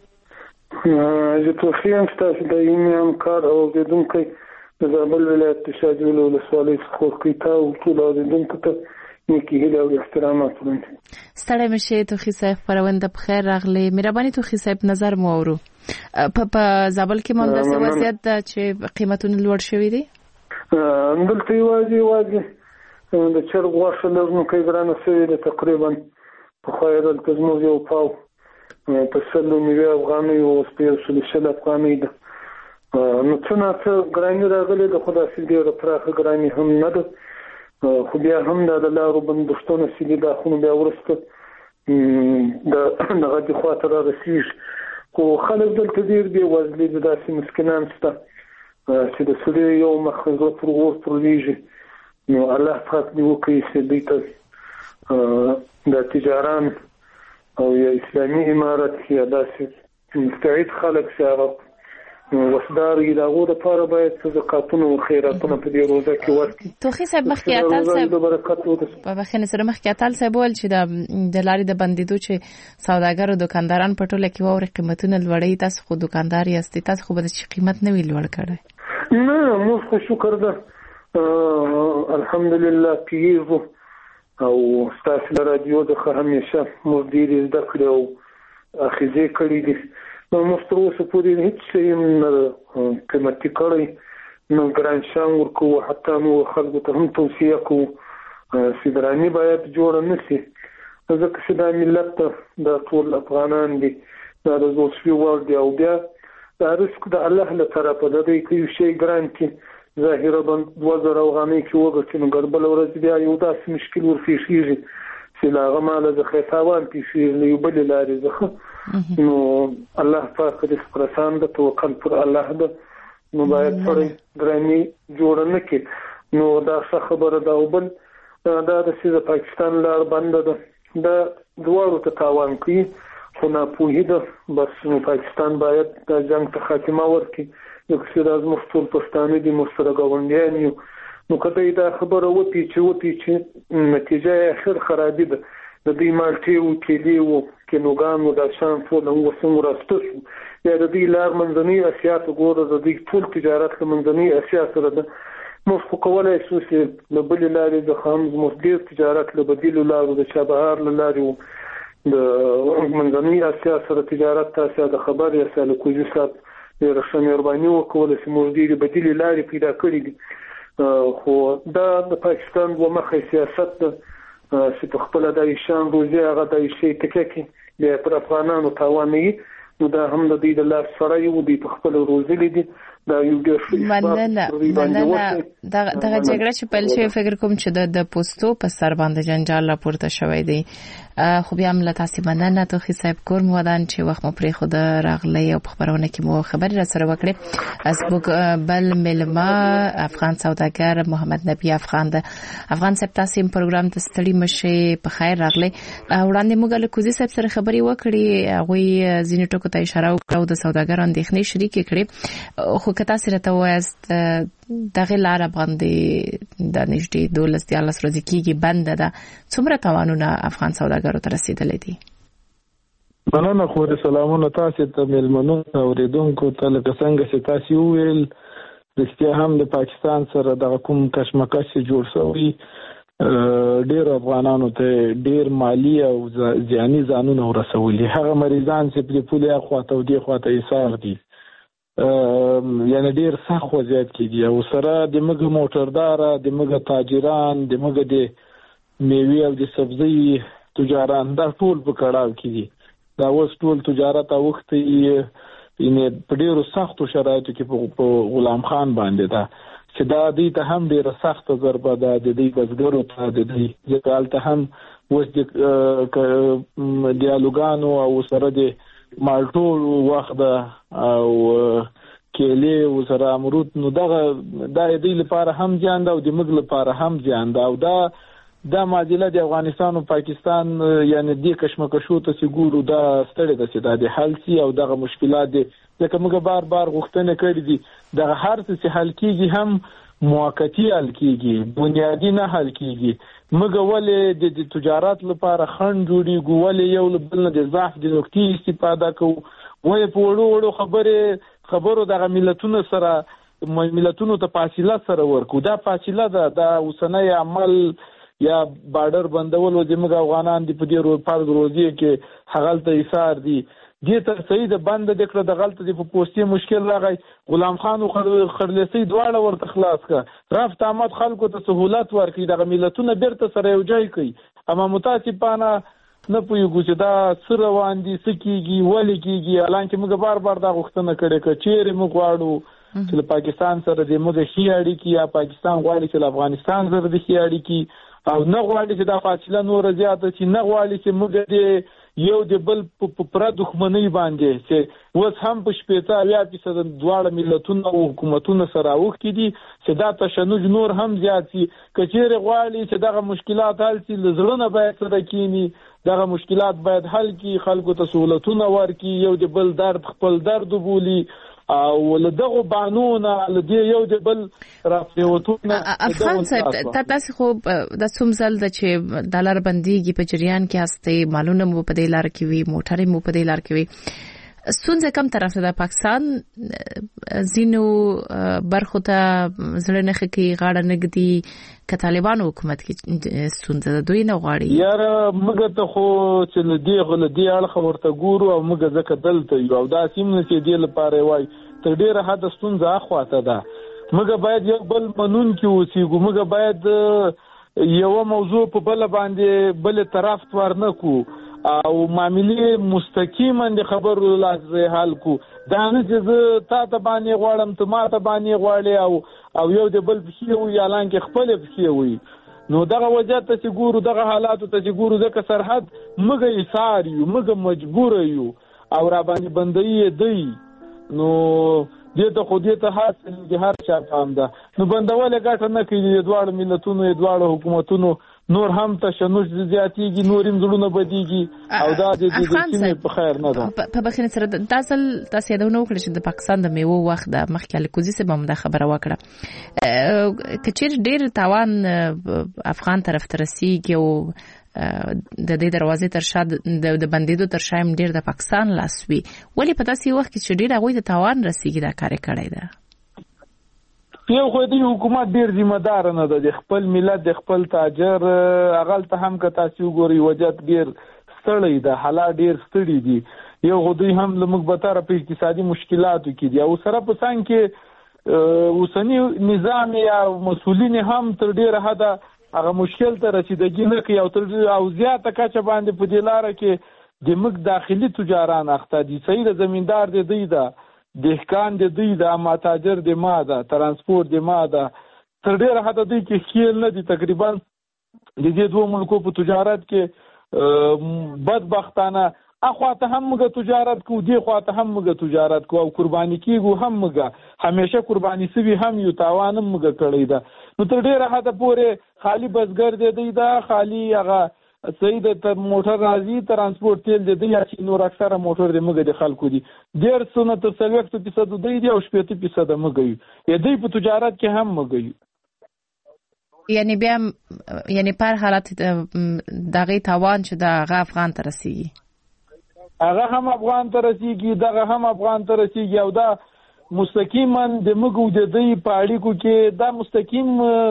زه توخیم تاسو د یمن کار او د دونکو د زابل ولایت شاجوی ولسوالۍ څخه کیتا او ټول اوریدونکو ته نیکی هیله او احترامات وړاندې ستړی مشه توخی صاحب پرونده په خیر راغلی مهرباني توخی صاحب نظر مو اورو په زابل کې مونږ د وضعیت چې قیمتونه لوړ شوي دي دلته واځي د چرګ غوښه لږ کې ګرانه شوې ده تقریبا په خیر التزمو یو پاو په سلو نیوه افغاني او سپیشل شل افغاني ده نو څنګه ګرانی راغلي د خدای سي ډیره پراخه ګرانی هم نه ده خو بیا هم د لارو بندښتونه سي د خونو بیا ورسته د غدي خاطر رسیږي خو خلک دلته ډیر دی وزلي د داسې مسکینان سته چې د سړي یو مخزو پر ور پرويږي نو الله پاک دې وکړي چې دې ته د تجاران او یا اسلامي امارت یا داسې مستعد خلک شغه وسدار یلاغو د لپاره باید صدقاتونه او خیراتونه په دې روزه کې ورکړي توخی صاحب مخکې اتل صاحب په بخښنه سره مخکې اتل صاحب ول چې د لارې د بندیدو چې سوداګر او دکانداران په ټوله کې ووري قیمتونه لوړې تاسو خو دکاندار یاست تاسو خو به د قیمت نه وی لوړ کړی نه موږ خو شکر ده الحمدلله کیږو او ستاسو رادیو د همیشه مدیر زده کړو او اخیزه کړی دي نو مستروس پورې هیڅ شی نه قیمتي کړی نو ګران شان ورکو حتی نو خلکو ته هم توصیه کوو فدرالي باید جوړ نه شي ځکه چې د ملت د ټول افغانان دي دا د زوسفي ور دی او بیا د رزق د الله له طرفه د دې کې شی ګران کې ظاهرا د 2000 افغاني کې وګورئ نو ګربل ورځ بیا یو داسې مشکل ورفيږي چې لا غماله د خیتاوان پیښې یو بل لاري زخه نو الله پاک دې پرسان د توکل پر الله ده نو باید سره ګرانی جوړ نه کې نو دا څه خبره ده او بل دا د سیده پاکستان لار بنده ده دا دوارو ته تاوان کوي خو نه پوهیده بس نو پاکستان باید د جنگ ته خاتمه ورکړي یو څه راز مفتول پښتانه دي مستر غونډیان یو نو کله دا خبره وتی چې نتیجه اخر خرابې ده د دې مالټي او کېلي او کینوګان او د شان ټول نو څنګه راستو یا د دې لار منځنۍ اسیا ته ګوره د دې ټول تجارت له منځنۍ اسیا سره ده موږ کولای شو چې د بل لارې د خام مصدر تجارت له بدیل لارو د چابهار لارو د منځنۍ اسیا سره تجارت تاسو د خبر یا سره کوزي صاحب د رښتینی وکول چې موږ دې بدیل لارې پیدا کړې دي خو دا د پاکستان و مخه سیاست چې په خپل د ایشان روزي هغه د شي تکي د پر افغانانو تواني نو دا هم د دې د لاس سره یو دی په خپل روزي لیدي دا یو ډېر مننه دغه جګړه چې پیل شوی فکر کوم چې د پوسټو په سر باندې جنجال راپورته شوی دی خو بیا هم له تاسو مننه توخی صاحب کور مو ودان چې وخت مو پرې خود راغلی او په خبرونه کې مو خبري را سره وکړي از بل ملما افغان سوداګر محمد نبی افغان صاحب تاسو پروګرام ته ستړي مشه په خیر راغلی وړاندې موږ له کوزي صاحب سره خبري وکړي هغه ځینې ټکو ته اشاره وکړه د سوداګرانو اندېښنې شریک کړي خو کته سره ته وایست دغه لار باندې د نږدې 12 ورځې کېږي بند ده څومره توانونه افغان سوداګرو ته رسیدلې دي مننه خو سلامونه تاسو ته ملمنو اوریدونکو ته لکه څنګه چې تاسو ویل رښتیا هم د پاکستان سره د کوم کشمکش جوړ شوی ډیر افغانانو ته ډیر مالی او ځاني ځانونه ورسولي هغه مریضان چې په پوله خواته او دی خواته ایثار دي یعنی ډیر سخت وضعیت کې دي او سره د مګ موټردار د مګ تاجران د مګ د میوه او د سبزی تجاران دا ټول په کړهو کې دي دا اوس ټول تجارت اوخته یې په ډیرو سختو شرایطو کې په غلام خان باندې دا چې دا دې ته هم ډیره سخت ضربه ده د دې بزګرو ته د دې ځکه ته هم اوس د دیالوګانو او سره د مالټو وخت او کېلې او سره امرود نو دا دې لپاره هم ځان دا او د موږ لپاره هم ځان دا او دا معادله د افغانستان او پاکستان یعنی د کشمکشو ته سګورو دا ستړي ده چې د حل سي او دغه مشکلات دي ځکه موږ بار غوښتنه کړې دي د هر څه حل کیږي هم موقتی حل کیږي بنیادی نه حل کیږي موږ ولې د تجارت لپاره خند جوړي ګولې یو بل نه د ضعف د نقطې استفاده کوو وای په وړو خبرو د ملتونو سره ملتونو ته فاصله سره ورکو دا فاصله د اوسنۍ عمل یا بارډر بندول او د موږ افغانان د په دې فرض روزي کې حغلته ایثار دي دې تر صحیح د بند د کړه د غلطه د په پوسټي مشکل راغی غلام خان او خړلسي دواړه ورته خلاص کړ رافت احمد خلکو ته سہولت ورکړي د ملتونو بیرته سره یو ځای کړي اما متاسفانه نه پوهیږو چې دا سره واندي سکیږي ولې کیږي الانکه موږ بار دا غوښتنه کړې چې چیرې موږ غواړو چې پاکستان سره د موږ خي اړیکې یا پاکستان غواړي چې افغانستان سره د خي اړیکې او نه غواړي چې دا فاصله نور زیاته شي نه غواړي چې موږ د یو د بل په پر دښمنۍ باندې چې اوس هم په 80% دواړه ملتونو او حکومتونو سره وکړي دي چې دا تشنج نور هم زیات شي کچېره غواړي چې دغه مشکلات حل شي لزړونه باید سره کینی دغه مشکلات باید حل کی خلکو ته سہولتونه ورکړي یو د بل درد خپل درد بولی او لدغه بانونه لدی یو د بل راپیوتونه افغان صاحب تاسو خو د سومزل د چې ډالر بنديږي په جریان کې هسته مالونه مو په دې لار کې وي موټرې مو په دې لار کې وي سونځه کم طرف د پاکستان زینو برخو ته زړه نه خکې غاړه نګدي ک طالبان حکومت کې سونځه دوی نه غواړي یار موږ ته خو چې لدی اړه ورته ګورو او موږ ځکه دلته یو او دا سیمه چې دی لپاره وای تر ډیره حد سونځه اخواته ده موږ باید یو بل منون کې اوسېږو موږ باید یو موضوع په بل باندې بل طرف ورنکو او معاملې مستقیما د خبرو لازم حل کو دا نه چې تا ته باندې غواړم ته ما ته باندې غواړې او یو د بل بشي وي اعلان کې خپل بشي وي نو دغه وجه ته چې ګورو دغه حالات ته چې ګورو ځکه سرحد موږ ایثار یو موږ مجبور یو او را باندې بندي دی نو دې ته خو دې ته حاصل د هر چا پام ده نو بندول ګټه نه کوي د دواړو ملتونو د دواړو حکومتونو نور هم تشنج زیاتیږي، نور هم زړونه بدیږي او دا د دې په خیر نه ده. په بخښنې سره دا ځل تاسو یادونه وکړه چې د پاکستان د میوو وخت د مخکې الکوزي سره هم دا خبره وکړه. کچیر ډیر تاوان افغان طرف ته رسیږي او د دې دروازې تر شا د بندیدو تر شا ډیر د پاکستان لاس وي، ولې په داسې وخت کې چې ډیر هغوی د تاوان رسیږي دا کار کړی ده؟ یو خو د حکومت ډیر ذمہ دار نه ده، د خپل ملت د خپل تاجر اغل ته هم که تاسو وګورئ وضعیت ډیر ستړی ده، حالات ډیر ستړي دي. یو خو دوی هم لمږ بتاره په اقتصادي مشکلاتو کې دي او سره په څنګ کې اوسنی نظام یا مسؤلین هم تر ډیره حده هغه مشکل ته رسیدګي نه کوي او زیاته کچه باندې په دې لاره کې د موږ داخلي تجاران اخته دي. صحیح د زمیندار د دوی ده، دهقان د دوی ده، ماتاجر د ما ده، ترانسپورت د ما ده، تر ډیره حده دوی کې خیال نه دي. تقریبا د دې دوه ملکو په تجارت کې بدبختانه اخواته هم موږ تجارت کو، دی خواته هم موږ تجارت کو او قرباني کیږو هم موږ همیشه قرباني سوي هم یو تاوان موږ کړی ده. نو تر ډیره حده پورې خالی بزګر دی دا خالی هغه سید موټر راځي ترانسپورت تیل دی یا چې نور اکثره موټر دی موږ د خلکو دي 1.5 تر 30% دی او 70% موږ یو دی په تجارت کې هم موږ یو. یعنی بیا یعنی پر حالت دغه تاوان چې د افغان ته رسیږي هغه هم افغان ته رسیږي، دغه هم افغان ته رسیږي او دا مستقیما د موږ د دې په اړیکو کې دا مستقیم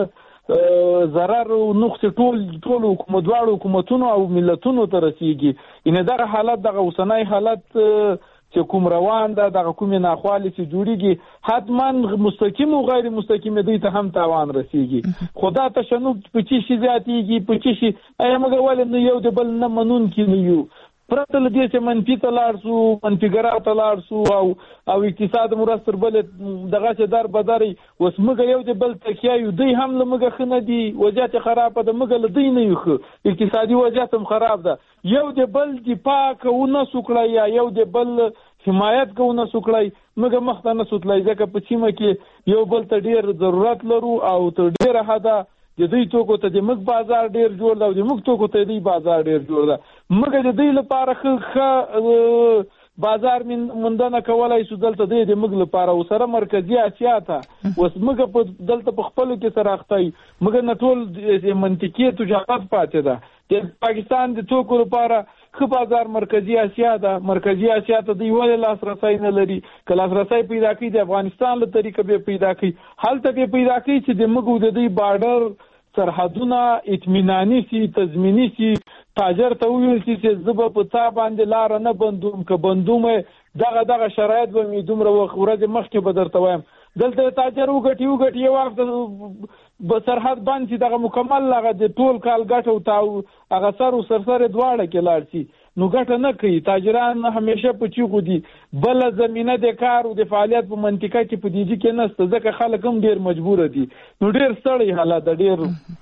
ضرر او نقص ټول حکومتونو او ملتونو ته رسیږي. ان دغه حالت دغه اوسنۍ حالت چې کوم روان ده دغه کومې ناخوالې چې جوړیږي حتما مستقیم او غیر مستقیم دوی ته هم تاوان رسیږي. خدا تشنج په چی شي زیاتیږي په چی شي موږ ولې نه یو د بل نه منون کې نه یو پرته لدې چې منفي ته لاړ شو منفیګرا ته لاړ شو او اقتصاد مرستر بل دغه چې در بدري اوس موږ یو د بل تکیه یو دوی هم له موږ خنه دي وضعیت خراب ده موږ له دوی نه یو اقتصادي وضعیت هم خراب ده یو د بل دفاع کوونه سوکړی یا یو د بل حمایت کوونه سوکړی موږ مخ ته نه سوتلای ځکه په سیمه کې یو بل ته ډیر ضرورت لرو او تر ډیره حده د دوی توکو ته د موږ بازار ډیر جوړ دی او د موږ توکو ته د بازار ډیر جوړ دی. موږ د دوی لپاره ښه بازار موندنه کولای شو دلته د موږ لپاره او سره مرکزی اسیا ته اوس موږ په دلته په خپل کې سره اخته موږ نه ټول منطقي تجارت پاتې ده. د پاکستان د توکو لپاره ښه بازار مرکزی اسیا ده، مرکزی اسیا ته دی ولې لاسرسي نه لري که لاسرسي پیدا کړي د افغانستان له طریقې به پیدا کړي هلته به پیدا کړي چې د موږ د دې بارډر سرحدونه اطمینانی سي تضمینی سي تاجر ته ویل چې زبه په تا باندې لار نه بندوم که بندوم دغه شرایط به می دومره ورځ مخکې به درته وایم دلته تاجر وګټي یو وخت به سرحد باندې دغه مکمل هغه د ټول کال ګټو تاو هغه سر دواړه کې لاړ شي نو ګټه نه کوي. تاجران همیشه په چیغو دي بل زمينه د کار او د فعالیت په منطقه کې په دیږي کې نسته ځکه خلک هم ډیر مجبور دي نو ډیر ستړي حالات ډیر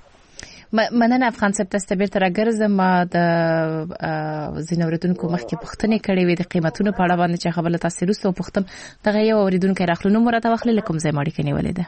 مننه افغان صاحب تاسو بیرته راګرځم د زینوردونکو مخکې پوښتنه کړې وې د قیمتونو په اړه باندې چې خبره تاسو روسو پوښتم دغه یو اوریدونکو راخلو نو مرته واخلې کوم ځای ماړي کني ولې ده.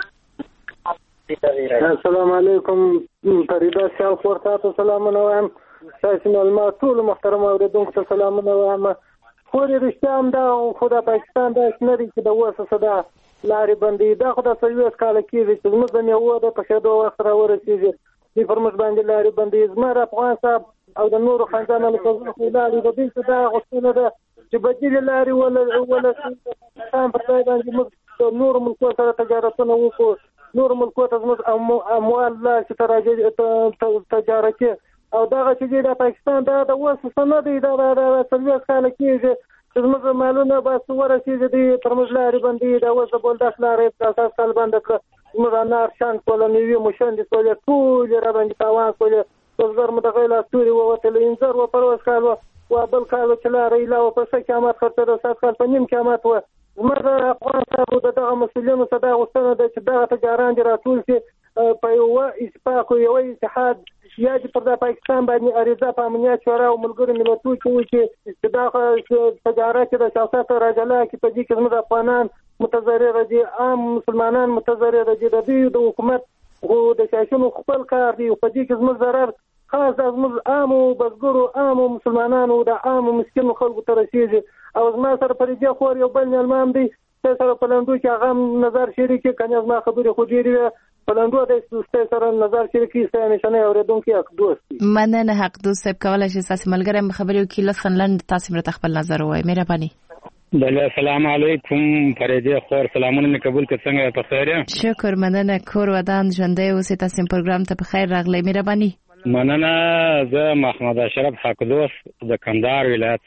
السلام علیکم فریدا شاو ورته سلامونه وایم تاسو معلومات ټول محترم اوریدونکو ته سلامونه وایم. خو د رښتیام دا خو د پاکستان د شنري چې د وسه صدا لارې بندي دا خو د سویس کال کې چې موږ نه و د پښدو وخت را ورسېږي د فرمش باندې لارې بندي زمره افغان صاحب او د نورو خاندانونو په لارې د دې څخه غوښتنه ده چې بدیل لارې ولا سم په ځای باندې موږ نور ملکو سره تجارتونه وکړو نور ملکو ته زموږ اموال لا چې تجارتي او دا چې د پاکستان دا د وسه سند دی دا سرویس کال کېږي چې موږ مالونه بس ورسېږي د فرمش لارې بندي دا وسه بول داخلارې اساس کال باندې موږ نه شان کولنیوي مشن دي ټول را باندې تاوان کول وزر مدغه لا ستوري وته انذار و پروس کال او بل کال چې لا ریلا او په قیامت خطر اساس کال په نیم قیامت و زمره افغان صاحب دغه مسؤلیتونو صدا غوښتنه ده چې دغه تجاران دي راتول چې په یو اتفاق او یو اتحاد یا چې پر پاکستان باندې اړیزه په امنیت شورا او ملګرو ملتونو کې چې دغه تجارت د سیاست راجله کې په دې کې زموږ افغانان متضرر دي عام مسلمانان متضرر دي د دې د حکومت او د سیاسيونو خپل کار دی په دې کې زموږ ضرر خاص زموږ عامو بزګرو عامو مسلمانانو د عامو مسکینو خلکو ته رسیږي او زما سره پر دې خور یو بل مېلمان دی سره په لندو کې هغه نظر شریک کنه زما خبرې خو ډېرې په لندو د دوستۍ سره نظر شریک ستاسو نشانه اوریدونکو حق دوست مننه حق دوست صاحب کولای شي تاسو ملګری خبرې وکړي لطفا لند تاسو مرته خپل نظر وایي مهرباني بله السلام علیکم فريدي خور سلامونه مې قبول کړ څنګه په خیر یم شکر مننه کور ودان ژوندۍ اوسئ تاسو پروګرام ته په خیر راغلی مهرباني مننه زه محمد اشرف حق دوست د کندهار ولایت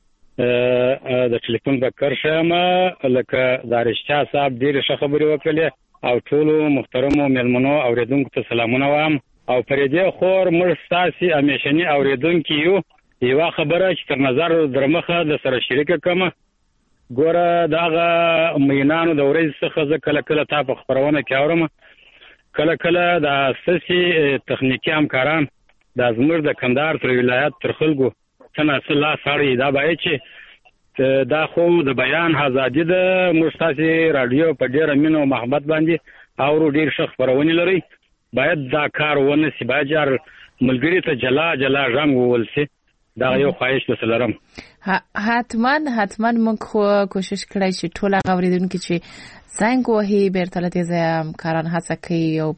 څخه د ټلیفون بکر شم لکه دارشتا صاحب ډېر ښه خبرې وکړې او ټول محترمو مېلمنو اوریدونکو ته سلامونه وایم او فريدي خور موږ تاسو همیشنی اوریدونکو یو خبره چې تر نظر درمخه د سره شریک کوم ګوره داغه مینانو د ورځ څخه ځکه کله کله تا په خبرونه کې اورم کله کله د اساسي تخنیکی همکاران د زمر د کندهار تر ولایت تر خلکو څنګه الله سړی دا بای چې دا خو د بیان ازادي د مستاسي رادیو په ډیر مینه او محبت باندې او ډیر ښه خبرونه لري باید دا کار ونه سی باجر ملګری ته جلا رنگ ولسی دا یو خواهش وسلرم حتما موږ خو کوشش کړی چې ټول اوریدونکو چې زنګ وهي بیرته لته کاران هڅه کوي او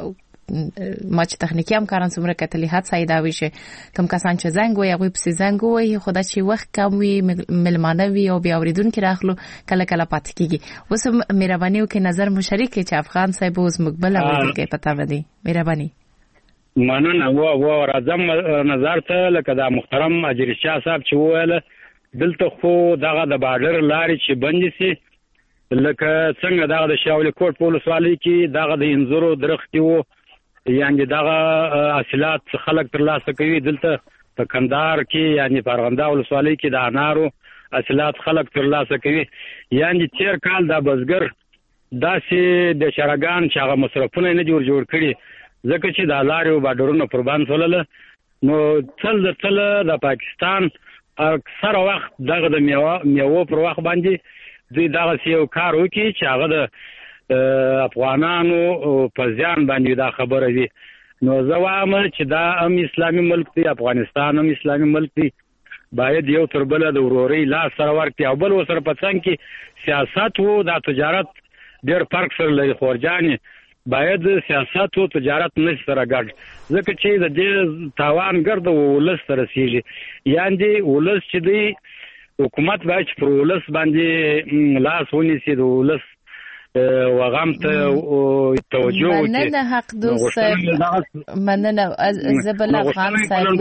ما چې تخنیکی همکاران څومره کتلی هڅه یې دا وی چې کوم کسان چې زنګ وي هغه په زنګ وي خدای چې وخت کم وي ملمانه وي او بیا اوریدونکو راخلو کله کله پات کیږي اوس مهرباني وکړئ نظر مشارک چې افغان صاحب اوس مقبل اوریدونکو پتا ودی مهرباني مننه و راځم نظر ته لکه دا محترم اجر شاه صاحب چې وویل دلته خو دغه د بارډر لارې چې بند سي لکه څنګه دغه د شاول کوټ په ولسوالۍ کې دغه د انځورو درختي وو یعنی دغه حاصلات خلک تر لاسه کوي دلته په کندهار کې یعنی پرغنده ولسوالۍ کې د انارو حاصلات خلک تر لاسه کوي یعنی تیر کال د بزګر داسې د شرګان چې هغه مصرفونه نه جوړ کړي ځکه چې د لارو بارډرونو قربان سولله نو تل د پاکستان اکثر وخت دغه د میوه پر وخت باندې دوی دغه یو کار وکړي چې هغه د افغانانو په ځان باندې دا خبره وي نو زه وایم چې دا هم اسلامي ملک دی افغانستان هم اسلامي ملک دی باید یو تر بل د وروري لاس سره ورکړي او بل وسره په څنګ کې سیاست وو د تجارت ډېر فرق سره لري خورجاني باید سیاست او تجارت نه سره ګډ ځکه چې د دې تاوان ګرځو ولس سره سیږي یعنی ولس چې دی حکومت باید پر ولس باندې لاس ونیسي د ولس وغم ته توجه وکړي مننه حق دوست مننه زبل افغان صاحب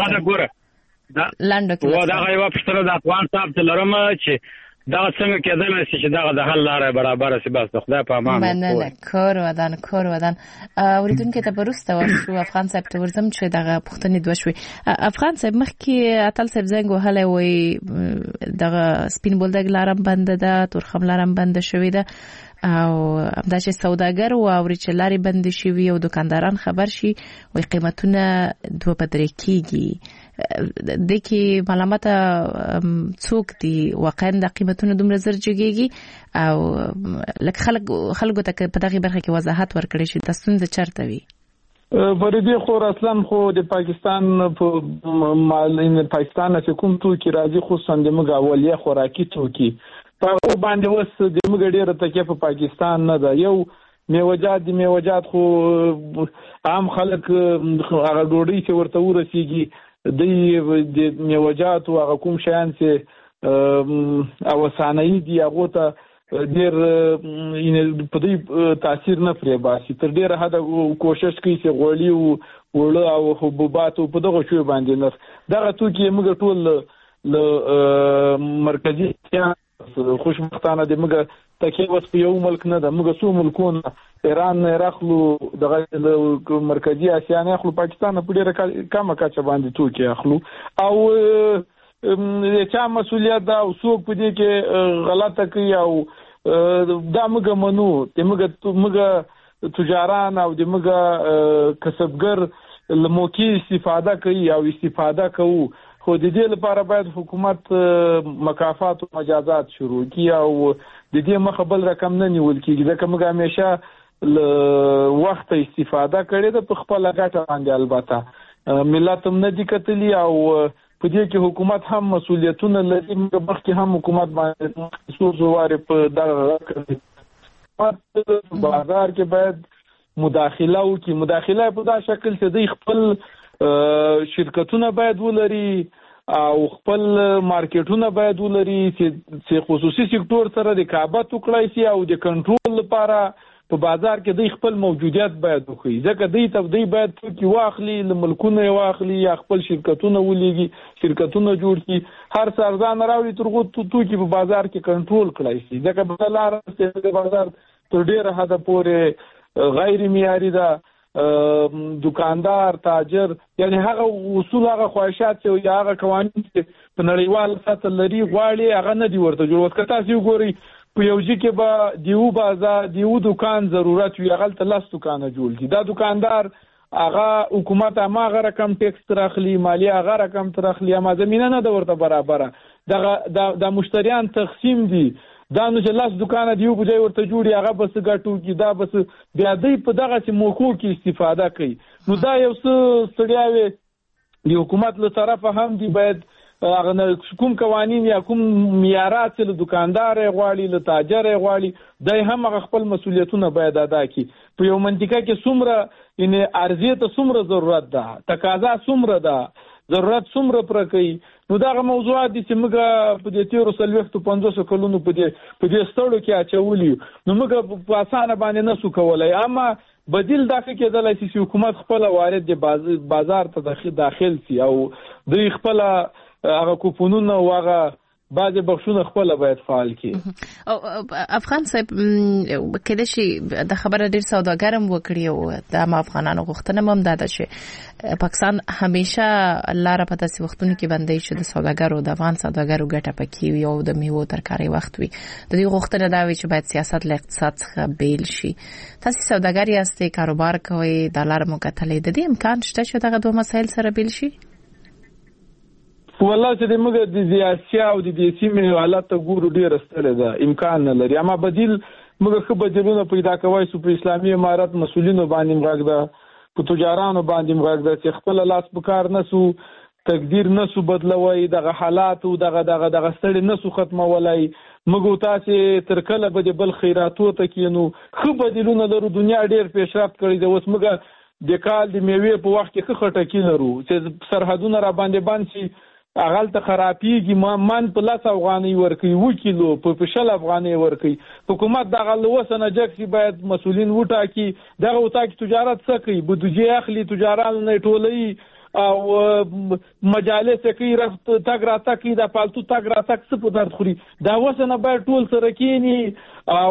لاندو کې دا یو پښتنه د افغان صاحب ته لرم چې دا څنګه کېدل چې دا د حل لاره برابر سي بس خدای په امان مننه کور ودان اوریدونکو ته پرسته ورشو افغان صاحب ته ورزم چې دغه پښتنې دوه شوي افغان صاحب مخکې اتل صاحب زنګ وهله وي دغه سپین بولدګ لارم بند ده تورخم لارم بند شوی ده او همدا چې سوداګر او اورچلاري بند شي او دکانداران خبر شي وي قیمتونه دوه بدرې کیږي د کی معلومات څوک دي واقعا د قیمتونو دومره زر جوړیږي او لکه خلکو ته په دغه برخه کې وضاحت ورکړي شي تاسو څنګه چرته وي فريدي خو اصلا خو د پاکستان په پاکستان چې کوم تو کې راځي خصوصا د موږ اولیه خوراکي توکي په باندې وس د موږ ډیره تکیه په پاکستان نه ده یو میوجات خو عام خلک هغه ډوډۍ چې ورته ورسیږي د میوجات او هغه کوم شیان چې اوسانه دي هغه ته ډیر په دې تاثیر نه پرې باسي تر ډیره حد کوشش کوي چې غوړي او وړه او حبوبات په دغه شی باندې نه دغه توکي موږ ټول ل مرکزی خوشبختانه د موږ تکي وس په یو ملک نه ده موږ څو ملکونه ایران راخلو دغه مرکزی اسیا نه خلو پاکستان په ډیره کمه کچه باندې توکي اخلو او چا مسولیت دا او څوک په دې کې غلطه کوي او دا موږ منو د موږ تجاران او د موږ کسبګر لموکي استفاده کوي او استفاده کوو خو د دې لپاره باید حکومت مکافات او مجازات شروع کړي او د دې مخه بل رقم نه نیول کیږي ځکه موږ همیشه وخت استفاده کړې ده په خپل غټه باندې البته ملت هم نه دي کتلي او په دې کې حکومت هم مسؤلیتونه لري. مخکې هم حکومت باندې څو زوارې په دغه بازار کې باید مداخله وکړي. مداخله په دا شکل چې دوی خپل شرکتونه باید ولري او خپل مارکیټونه باید ولري چې خصوصي سکتور سره رقابت وکړي شي او د کنټرول لپاره په بازار کې دوی خپل موجودیت باید وکړي. ځکه دوی باید توکي واخلي، له ملکونه واخلي یا خپل شرکتونه ولېږي، شرکتونه جوړ کړي، هر څه ارزانه راوړي ترڅو توکي په بازار کې کنټرول کړي شي. ځکه په لار چې د بازار تر ډیره حد پورې غیر معیاري ده، دکاندار، تاجر، یعنی هغه اصول، هغه خواهشات چې یا هغه قوانین چې په نړیوال سطح لري غواړي هغه نه دي ورته جوړ. که تاسو وګورئ په یو ځای کې به دیو بازار، دیو دکان ضرورت وي، هغه ته لاس دکانه جوړ دي. دا دکاندار هغه حکومت هغه رقم ټیکس ترخلی، مالیه هغه رقم ترخلی، اما زمينه نه د ورته برابره. د مشتریان تقسیم دي. دا نو چې لاس دکانه دیو بجای ورته جوړي هغه بس ګټو کې دا بس بیا دی په دغه چې موکو کې استفاده کوي. نو دا یو څه ستړیاوي د حکومت له طرفه هم دی. باید هغه کوم قوانین یا کوم معیارات چې له دکاندار غواړي، له تاجر غواړي، دای هم هغه خپل مسؤلیتونه باید ادا کړي. په یو منطقه کې څومره ان ارزیه ته څومره ضرورت ده، تقاضا څومره ده، ضرورت څومره پر کوي. نو دا موضوعات دي چې موږ په دې 1350 کلونو په دې ستړو کې اچولي. نو موږ په اسانه باندې نسو کولای. اما بدیل دا کېدلای شي چې حکومت خپل وارد د بازار ته داخل شي او دوی خپل هغه کوپونونه او هغه بعضې بخشونه خپل باید فعال کړي. او افغان صاحب کله چې د خبره ډیر سوداګر هم وکړي او د افغانانو غوښتنه هم ده چې پاکستان همیشه لاره په تاسو وختونو کې باندې چې د سوداګرو د افغان سوداګرو ګټه پکې وي او د میوو ترکاري وخت وي. د دې غوښتنه دا وي چې باید سیاست له اقتصاد څخه بیل شي. تاسو سوداګر یاستئ، کاروبار کوئ، د لار مو کتلې، د دې امکان شته چې دغه دوه مسایل سره بیل شي؟ والله چې موږ د سیاسي او د سیمې حالت ته ګورو ډېره ستړې ده، امکان نه لري. اما بدیل موږ ښه بدیلونه پیدا کوای شو. په اسلامي امارت مسؤلینو باندې موږ ده، په تجارانو باندې موږ ده چې خپل لاس په کار نسو، تقدیر نسو بدلوي، دغه حالات او دغه ستړي نسو ختمولای. موږ تاسو تر کله به د بل خیراتو ته کینو. ښه بدیلونه لرو. دنیا ډېر پیشرفت کړی ده. اوس موږ د کال د میوې په وخت کې ښه خټکی لرو چې سرحدونه را باندې بند شي، اغل ته خرابېږي. من په 10 افغانۍ ورکوي، 2 کیلو په 20 افغانۍ ورکوي. حکومت دغه لوسنه جکسي باید مسؤلین وټاکي. دغه وټاکي تجارت څه کوي؟ بودجه اخلي، تجاران نه ټولوي او مجالس کوي، رفت تګ را تګ کوي، د پالتو تګ را تګ څه په درد خوري. دا وسنه باید ټول سره کېني او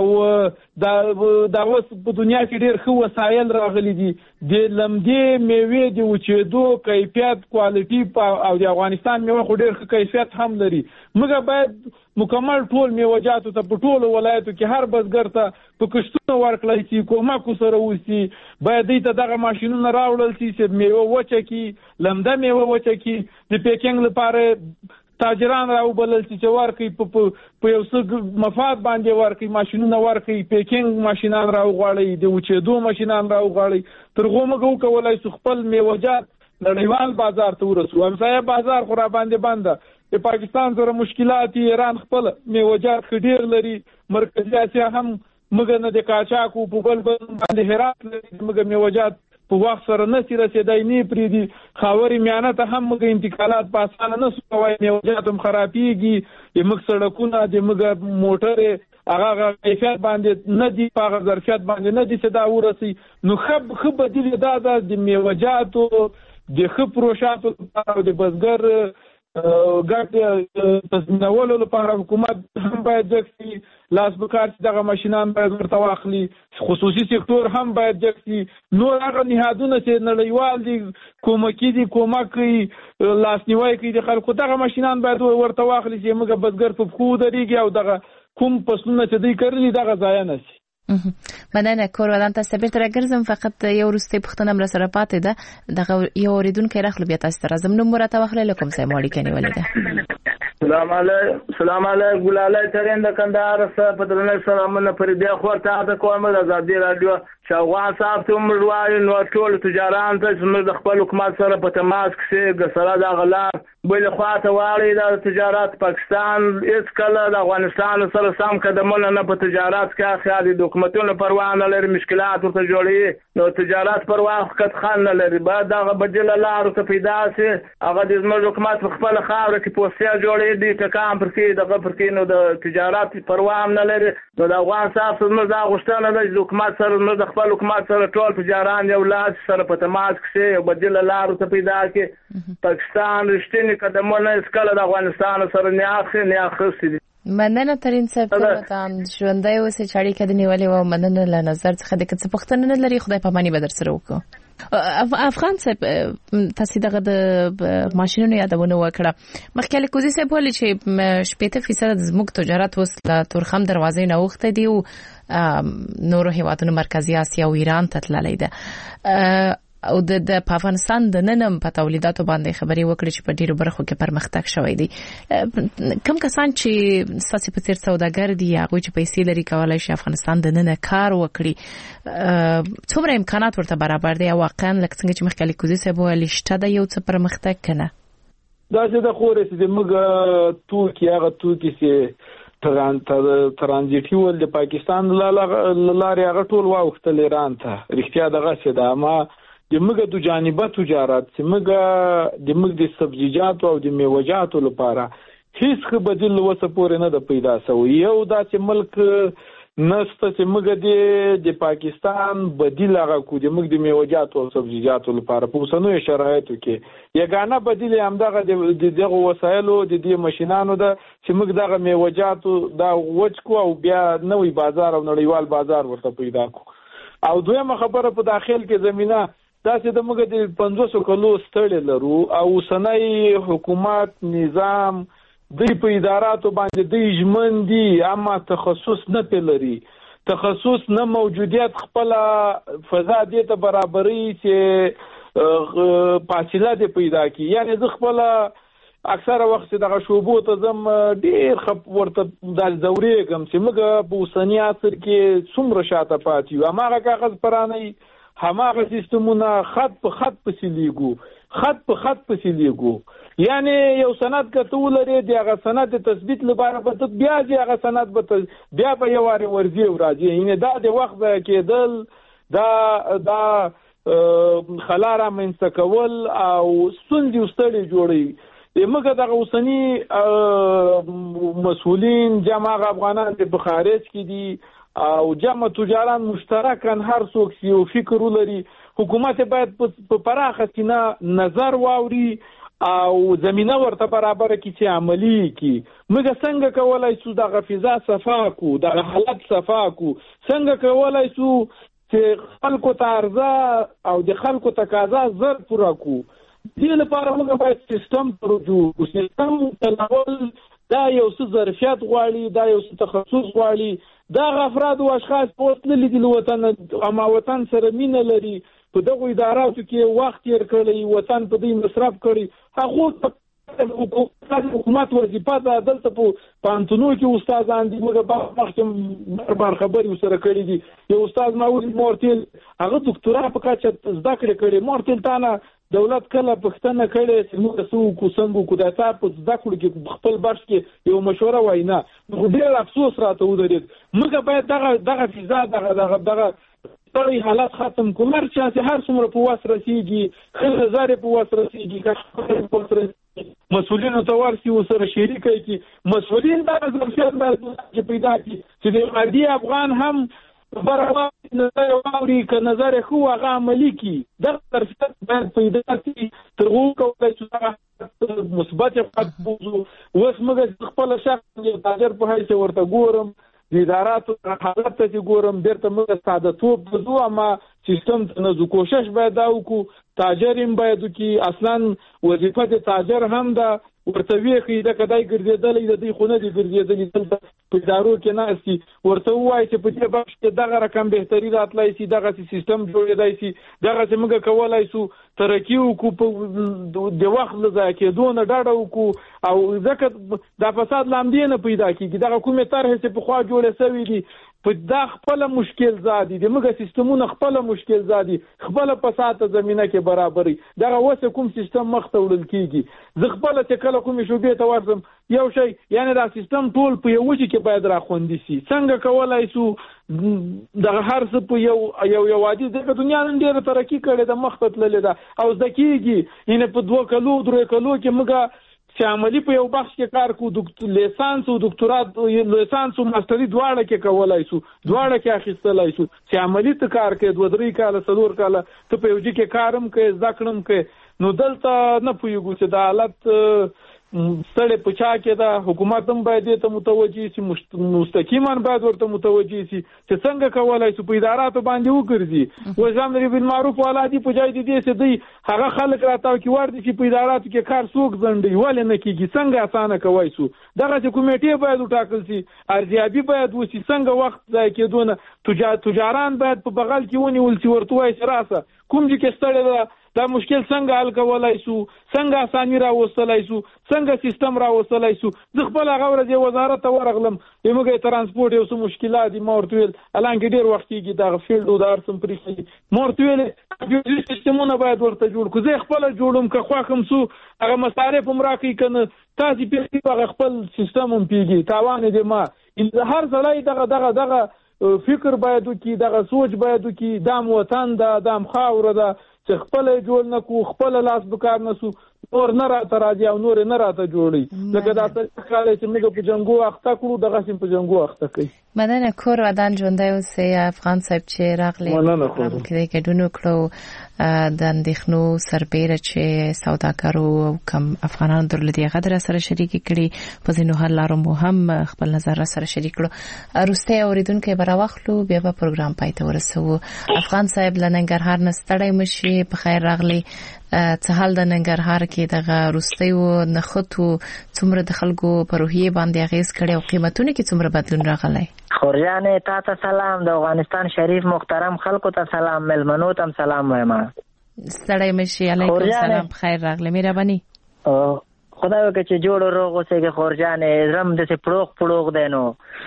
دا اوس په دنیا کې ډېر ښه وسایل راغلي دي. د لمدې میوې د وچېدو کیفیت، کوالټي او د افغانستان میوه خو ډېر ښه کیفیت هم لري. موږ باید مکمل ټول میوجاتو ته په ټولو ولایتو کې هر بزګر ته په کښتونو ورکړی شي، کومک سره وشي. باید دوی ته دغه ماشینونه راوړل شي چې میوه وچه کړي، لمده میوه وچه کړي. د پیکینګ لپاره تاجران راوبلل چې ورکوي، په یو څه مفاد باندې ورکوي، ماشینونه ورکوي، پیکینګ ماشینان راوغواړي، د وچېدو ماشینان راوغواړي. تر هغو موږ وکولای شو خپل میوجات نړیوال بازار ته ورسو. همسایه بازار خو را باندې بنده. د پاکستان سره مشکلات، ایران خپل میوجات ډېر لري. مرکزي اسیا هم موږ نه د قاچاقو په بل باندې هرات لري. موږ میوجات په وخت سره نسی رسیدای نه پریدي. خاوري میانه ته هم موږ انتقالات په اسانه نسو کوای. میوجات هم خرابېږي. موږ سړکونه، د موږ موټرې هغه کیفیت باندې نه دي، په هغه ظرفیت باندې نه دي چې دا ورسي. نو ښه بدیل دا ده د میوجاتو د ښه پروشاتو لپاره د بزګر ګټ تضمینولو لپاره حکومت هم باید جکسي لاس بکار چې دغه ماشینان باید ورته واخلي. خصوصي سکتور هم باید جکسي. نور هغه نهادونه چې نړیوال دي، کومکی دي، کومک کوي، لاسنیوي کوي د خلکو، دغه ماشینان باید ورته واخلي چې موږ بزګر په پښو درېږي او دغه کوم فصلونه چې دوی کرلي دغه ضایع نه شي. مننه. کور ودان تاسو بیرته راګرځم. فقط یو وروستۍ پوښتنه مر سره پاتې ده. دغه یو اوریدونکو راخلو بیا تاسو ته راځم. نو مرته واخلې کوم ځای مالي کني ولې ده؟ سلام علیکم ګلالای ترين د کندهار څخه په درنه سلامونه پرې دی خو ته کومه د ازادي رادیو شاوغان صاحب ته مروای نو ټول تجاران ته زموږ د خپل حکومت سره په تماس کې ګسره د غلار بل خواته واړی د تجارت پاکستان هیڅ کله د افغانستان سره سم قدمونه نه په تجارت کې خیالي حکومتونو پروا نه لري مشکلات ورته جوړي نو تجارت پروا خط خان نه لري بعد دغه بدل لارو ته پیدا سي هغه د زموږ حکومت خپل خاور کې پوسټیا جوړي دي کام پر کې دغه پر کې نو د تجارت پروا نه لري نو د افغان صاحب زموږ د غشتنه د حکومت سره نو د خپل حکومت سره ټول تجاران یو لاس سره په تماس کې یو بدل لارو ته پیدا کې پاکستان رښتینی قدمونه اسکله د افغانستان سره نه اخستي مننه ترين صاحب ته ژوندۍ اوسې چاړي کده نیولې و مننه له نظر څخه د کڅ پختنه نه لري خدای په مانی بدر سره وکړو افغان صاحب تاسو دغه د ماشينونو یادونه وکړه مخکې کوزي صاحب ولې چې 80% زموږ تجارت وسله تورخم دروازې نه وخته دی او نورو هیوادونو مرکزی اسیا او ایران ته تللی ده او د افغانستان د ننم په تولیداتو باندې خبري وکړي چې په ډیرو برخو کې پرمختګ شوی دی کوم کسان چې ساسي په تیر سوداګر دي هغه چې پیسې لري کولای شي افغانستان د نن کار وکړي څومره امکانات ورته برابر دي او واقعا لکه څنګه چې مخکې کوزي صاحب ویل شته د یو څه پرمختګ کنه دا چې د خورې چې موږ توکي هغه توکي چې ترانزیټي ول د پاکستان لارې هغه ټول واوښتل ایران ته رښتیا دغه څه ده ما د موږ د جانبه تجارت چې موږ د سبزیجاتو او د میوه‌جاتو لپاره هیڅ بدیل وسه پورې نه د پیدا شوی یو داسې ملک نسته چې موږ د پاکستان بدیل هغه کو د موږ د میوه‌جاتو او سبزیجاتو لپاره په اوسنیو شرایطو کې یګانه بدیل همدغه دغه وسایلو د دې ماشينانو ده چې موږ دغه میوه‌جاتو دا وچ کو او بیا نوې بازار او نړیوال بازار ورته پیدا کو او دویمه خبره په داخل کې زمينه دا چې د موږ د 500 کلو ستړي لرو او سنای حکومت نظام د په اداراتو باندې د ژمندي اما تخصص نه لري تخصص نه موجودیت خپل فضا دې ته برابرۍ چې فاصله دې پیدا کی یعنی زه خپل اکثره وخت دغه شوبو ته زم ډیر خپ ورته د دورې کوم چې موږ په اوسنی عصر کې څومره شاته پاتې یو هغه کاغذ پرانه هماغه سیستمونه خط په خط پسې لیګو یعنی یو سند کته ولري د هغه سند تثبیت لپاره به بیا هغه سند به بیا په یو واری ورځي او راځي یعنی دا د وخت کېدل دا خلاره منستکول او سندي واستړي جوړي موږ دغه اوسنی مسؤلین جمع افغانان د بخارج کې دي او جمع تجاران مشترکان هر څوک یو فکر ولري حکومت باید په پراخه سینه نظر واوري او زمينه ورته برابر کړي چې عملی کړي موږ څنګه کولای شو د غفزا صفا کو د حالت صفا کو څنګه کولای شو چې خلکو ته ارزه او د خلکو تقاضا زر پوره کو دې لپاره موږ باید سیستم جوړ سیستم تلول دا یو څه ظرفیت غواړي دا یو څه تخصص غواړي دا افراد او اشخاص په تللي دي وطن اما وطن سره مینه لري په دغه اداراتو کې وخت تیر کړی وطن په دې مصرف کړی هغه حکومت وظیفه ده دلته په پانتونو کې استادان دي موږ مخکې بار خبري سره کړی دي یو استاد ماوی مورتل هغه ډاکټرا په کاچ زده کړی مورتل تانه دولت کله پښتنه کړي چې موږ سو کو څنګه کو د تاسو زده کړو کې خپل برش کې یو مشوره واینا خو ډیر افسوس راته ودرید موږ باید دغه فضا دغه ټول حالات ختم کوم چې هر څومره په واس رسیږي خل زار په واس رسیږي مسؤلینو ته ورسي وسره شریک کی مسؤلین دا ظرفیت باندې پیدا کی چې د عادي افغان هم برابر نظر واوري ک نظر خو هغه عملی کی د ظرفیت باید پیدا کی ترغو کوي چې مثبت خطوه وس موږ خپل شخص یو تاجر په هیڅ ورته ګورم د اداراتو حالت ته ګورم بیرته موږ ساده توپ بزو اما سیستم ته نه کوشش باید وکړو تاجرین باید کی اصلا وظیفه تاجر هم دا ورته وی خې د کدای ګرځیدل د دې خونه دي ګرځیدل په ادارو کې ناستي ورته وایي چې په دې بخش کې دغه رقم بهتري راتلای شي دغه سیستم جوړېدای شي دغه چې موږ کولای شو ترقی وکړو د وخت له ځای کېدو نه ډاډه وکړو او ځکه دا فساد لامدې نه پیدا کېږي دغه کومې طرحې چې پخوا جوړې شوي دي په دا خپله مشکل زادي د موږ سیستمونه خپله مشکل زادي خپله فساد ته زمینه کې برابري دغه اوس کوم سیستم مخ ته وړل کېږي زه خپله چې کله کومې شوبې ته ورځم یو شی یعنې دا سیستم ټول په یو وجه کې باید راخوندي شي څنګه کولای شو دغه هر څه په یو عادي ځکه دنیا نن ډېره ترقي کړې ده مخ ته تللې ده او زده کېږي یعنې په 2 کلو 3 کلو کې موږ چې عملی په یو بخش کې کار کو لیسانس او دکتورات لیسانس او ماستري دواړه کې کولای شو دواړه کې اخیستلای شو چې عملی ته کار کې 2-3 کاله 4 کاله ته په یو ځای کې کارم کې ځکړم کې نو دلته نه پوهیږو چې د حالت ستړي پچا کې دا حکومت هم باید ته متوجي شي مستقیما باید ورته متوجي شي چې څنګه کولای شي په اداراتو باندې وګرځي و ځامر بالمعروف ولا دي په ځای دي چې دی هغه خلک راتاو کې ورته چې په اداراتو کې کار څوک ځنډي ولې نه کیږي څنګه اسانه کوي شو دغه چې کمیټې باید وټاکل شي ارزیابي باید وشي څنګه وخت ځای کېدونه تجاران باید په بغل کې ونیول شي ورته وایي راسه کوم چې کې ستړي دا مشکل څنګه حل کولای شو څنګه اساني راوستلای شو څنګه سیستم راوستلای شو زه خپل هغه ورځ وزارت ته ورغلم موږ ترانسپورت یو څه مشکلات دي مورته ویل الان کې ډیر وخت کېږي دا فیلډ او دار سم پرې مورته ویل سیستمونه باید ورته جوړ کو زه خپل جوړم که خو کوم سو هغه مصارف هم راکې کنه تاسو په خپل سیستم هم پیږي تاوان دې ما هر ځلای دغه فکر باید وکي دغه سوچ باید وکي دام وطن دام خاور ده چې خپل جوړ نه کو خپل لاس بکار نه سو نور نه راته راځي او نور نه راته جوړي لکه دا څه کال چې موږ په جنگو اخته کړو دغه سیم په جنگو اخته کوي مننه کور ودان ژوندۍ اوسې افغان صاحب چې راغلی کې ګډون کړو د اندېښنو سربېره چې سوداګرو کم افغانانو درلودي غدر سره شریک کړي په ځینو حل لارو مو هم خپل نظر سره شریک کړو روسته اوریدونکو به راوخلو بیا په پروګرام پای ته ورسو افغان صاحب لننګرهار نه ستړی مشي په خیر راغلی څه حال د ننګرهار کې دغه روستي او نخټو څومره د خلکو په روحیه باندې اغیز کړي او قیمتونه کې څومره بدلون راغلی خورجانې تاسو سلام د افغانستان شریف محترم خلکو ته سلام ملمنو ته سلام وایم ستړی مشي علیکم سلام خیر راغلی مهرباني خدای وکړي چې جوړ روغ اوسې کې خورجانې زم د سپړوغ پړوغ دینو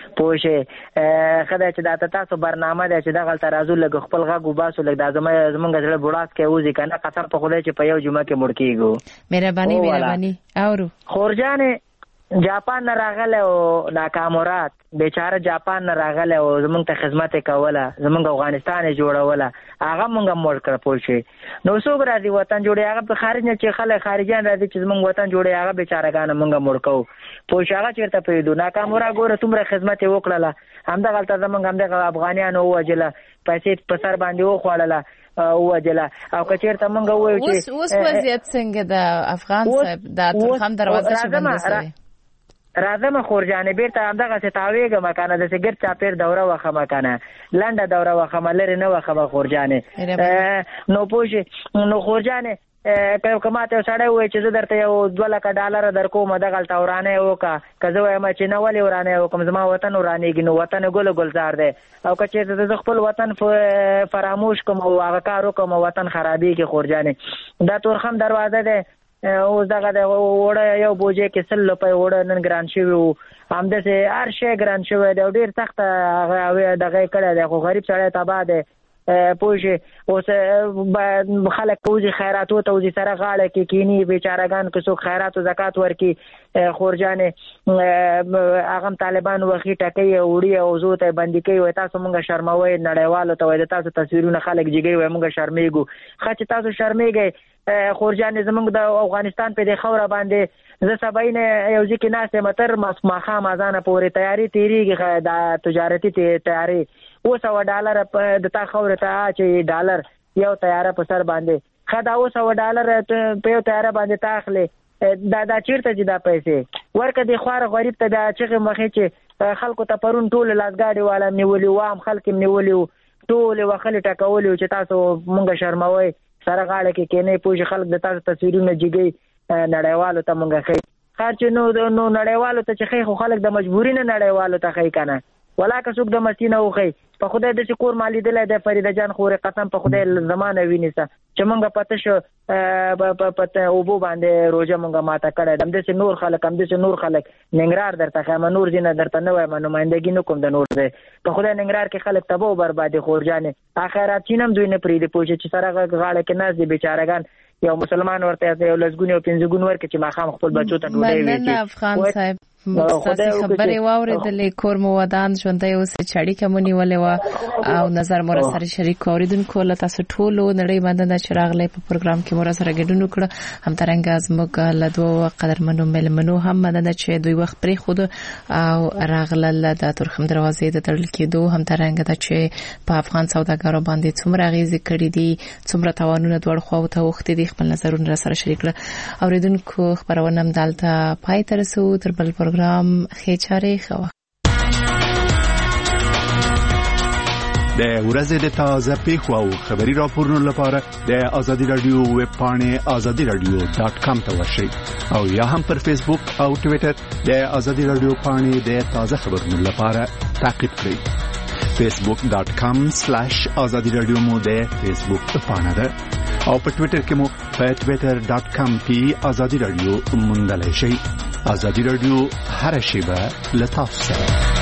پوښه خدای چې دا تاسو برنامه ده چې دغه ترازو لګ خپل غو باسو لګ د زمونږ زړه بوډاس کې اوځي کنه قسم په خدای چې په یو جمعه کې مړ کیږو مهرباني اورو خورجانې جاپان نه راغله او ناکامورات بیچاره جاپان نه راغله او زمونږ ته خدمت کوله زمونږ افغانستان جوړوله هغه مونږه مړ کړ پوښي نو څوک راځي وطن جوړي هغه په خارج نه چې خلک خارجيان راځي چې زمونږ وطن جوړي هغه بیچارهګان مونږه مړ کو پوښي هغه چیرته پیدو ناکامورا ګوره تمره خدمت وکړه همدا غلطه زمونږ همدا افغانانو وجله پیسې په سر باندې وخوړله وجله او کچیرته مونږ وایو چې اوس وضعیت څنګه د افغان صاحب د ترخم دروازه شبندسه راځم خورجانې بیرته همدغه څه تاویږه مکانه د سګر چاپیر دوره وخه مکانه لنډه دوره وخه ملری نه وخه خورجانې نو پوښي نو خورجانې کله ماته سړی وای چې زه درته یو $2 درکوم دغه تورانه وکا کزه وایم چې نه ولې ورانه وکم زما وطن ورانېږي نو وطن ګل گلزار دی او کچې د خپل وطن فراموش کوم او هغه کار وکم وطن خرابېږي خورجانې دا تورخم دروازه ده اوس دغه د وړه یو بوجه کې سل په وړه نن ګران شوی همده سه هر شی ګران شوی دی ډیر سخت هغه دغه کړه دی خو غریب سره تبا دی پوښي اوس خلک کوزي خیرات او توزي سره غاړه کې کینی بیچارهګان که څوک خیرات او زکات ورکي خورجانې هغه طالبان وخی ټکي وړي او زوته باندې کوي تاسو مونږه شرموي نړیوالو ته وای تاسو تصویرونه خلک جګي وای مونږه شرمېګو خاص تاسو شرمېږئ خورجانې زمونږ د افغانستان په د خوره باندې زه سباین یو ځکه ناسه متر مخه مازانه پورې تیاری تیریږي د تجارتي تیاری $100 د تا خوره ته چې ډالر یو تیاره په سر باندې خدا $100 په یو تیاره باندې تاخلي دا چیرته چې دا پیسې ورکه د خوار غریب ته دا چې مخې چې خلکو ته پرون ټول لاسګاډي والا نیولي وام خلک نیولي ټول وخل ټکولي چې تاسو مونږه شرموي سره غاړه کې نه پوښ خلک د تاسو تصویرونه جګي نړیوالو ته مونږه خې کار چې نو نړیوالو ته چې خو خلک د مجبوري نه نړیوالو ته خی کنه ولا که څوک د مسینه وخی په خدای د شکور مالی دلای د فریده جان خورې قسم په خدای زمانه وینيسه چې مونږه پته شو پته او بو باندې روزه مونږه ماته کړه دم د نور خلک هم د نور خلک ننګرهار درته خیم نور دینه درته نه وایم نمائندګي نه کوم د نور دی په خدای ننګرهار کې خلک تبو بربادي خورجانې اخرات چینم دوی نه پریدي پوجي چې سره غاړه کې ناز دي بیچارهګان یو مسلمان ورته یو لسګون یو پنځګون ورکه چې ماخام خپل بچو ته ډوډۍ ویچي مننه افغان صاحب مستاسي خبرې واوریدلې کور مو ودان ژوندۍ اوس چړی کومنی ولې او نظر مور سره شریک اوریدونکو له تاسو ټولو نړۍ باندې د چراغلې په پروګرام کې مور سره ګډون وکړه هم ترنګ ازموږ له دوه قدرمنو ملمنو هم مدد چې دوی وخت پرې خود او راغلل د ترخم دروازې د تړل کېدو هم ترنګ د چې په افغان سوداګرو باندې څومره غیزي کړې دي څومره توانونه دوړ خو ته وخت دي خپل نظرونه سره شریک کړه اوریدونکو خبرونه هم دالته پای تر رسو تر بل پروګرام خېچاري خو د ورځې د تازه پیښو او خبري راپورونو لپاره د ازادي رادیو ویب پاڼه azadiradio.com ته ورشئ او یا هم پر فیسبوک او ټوئیټر د ازادي رادیو پاڼه د تازه خبرونو لپاره تعقیب کړئ facebook.com/azadiradio مو د فیسبوک پاڼه ده او په ټوئیټر کې مو په twitter.com کې ازادي رادیو موندلای شئ. ازادي رادیو هر شیبه لتاسو سره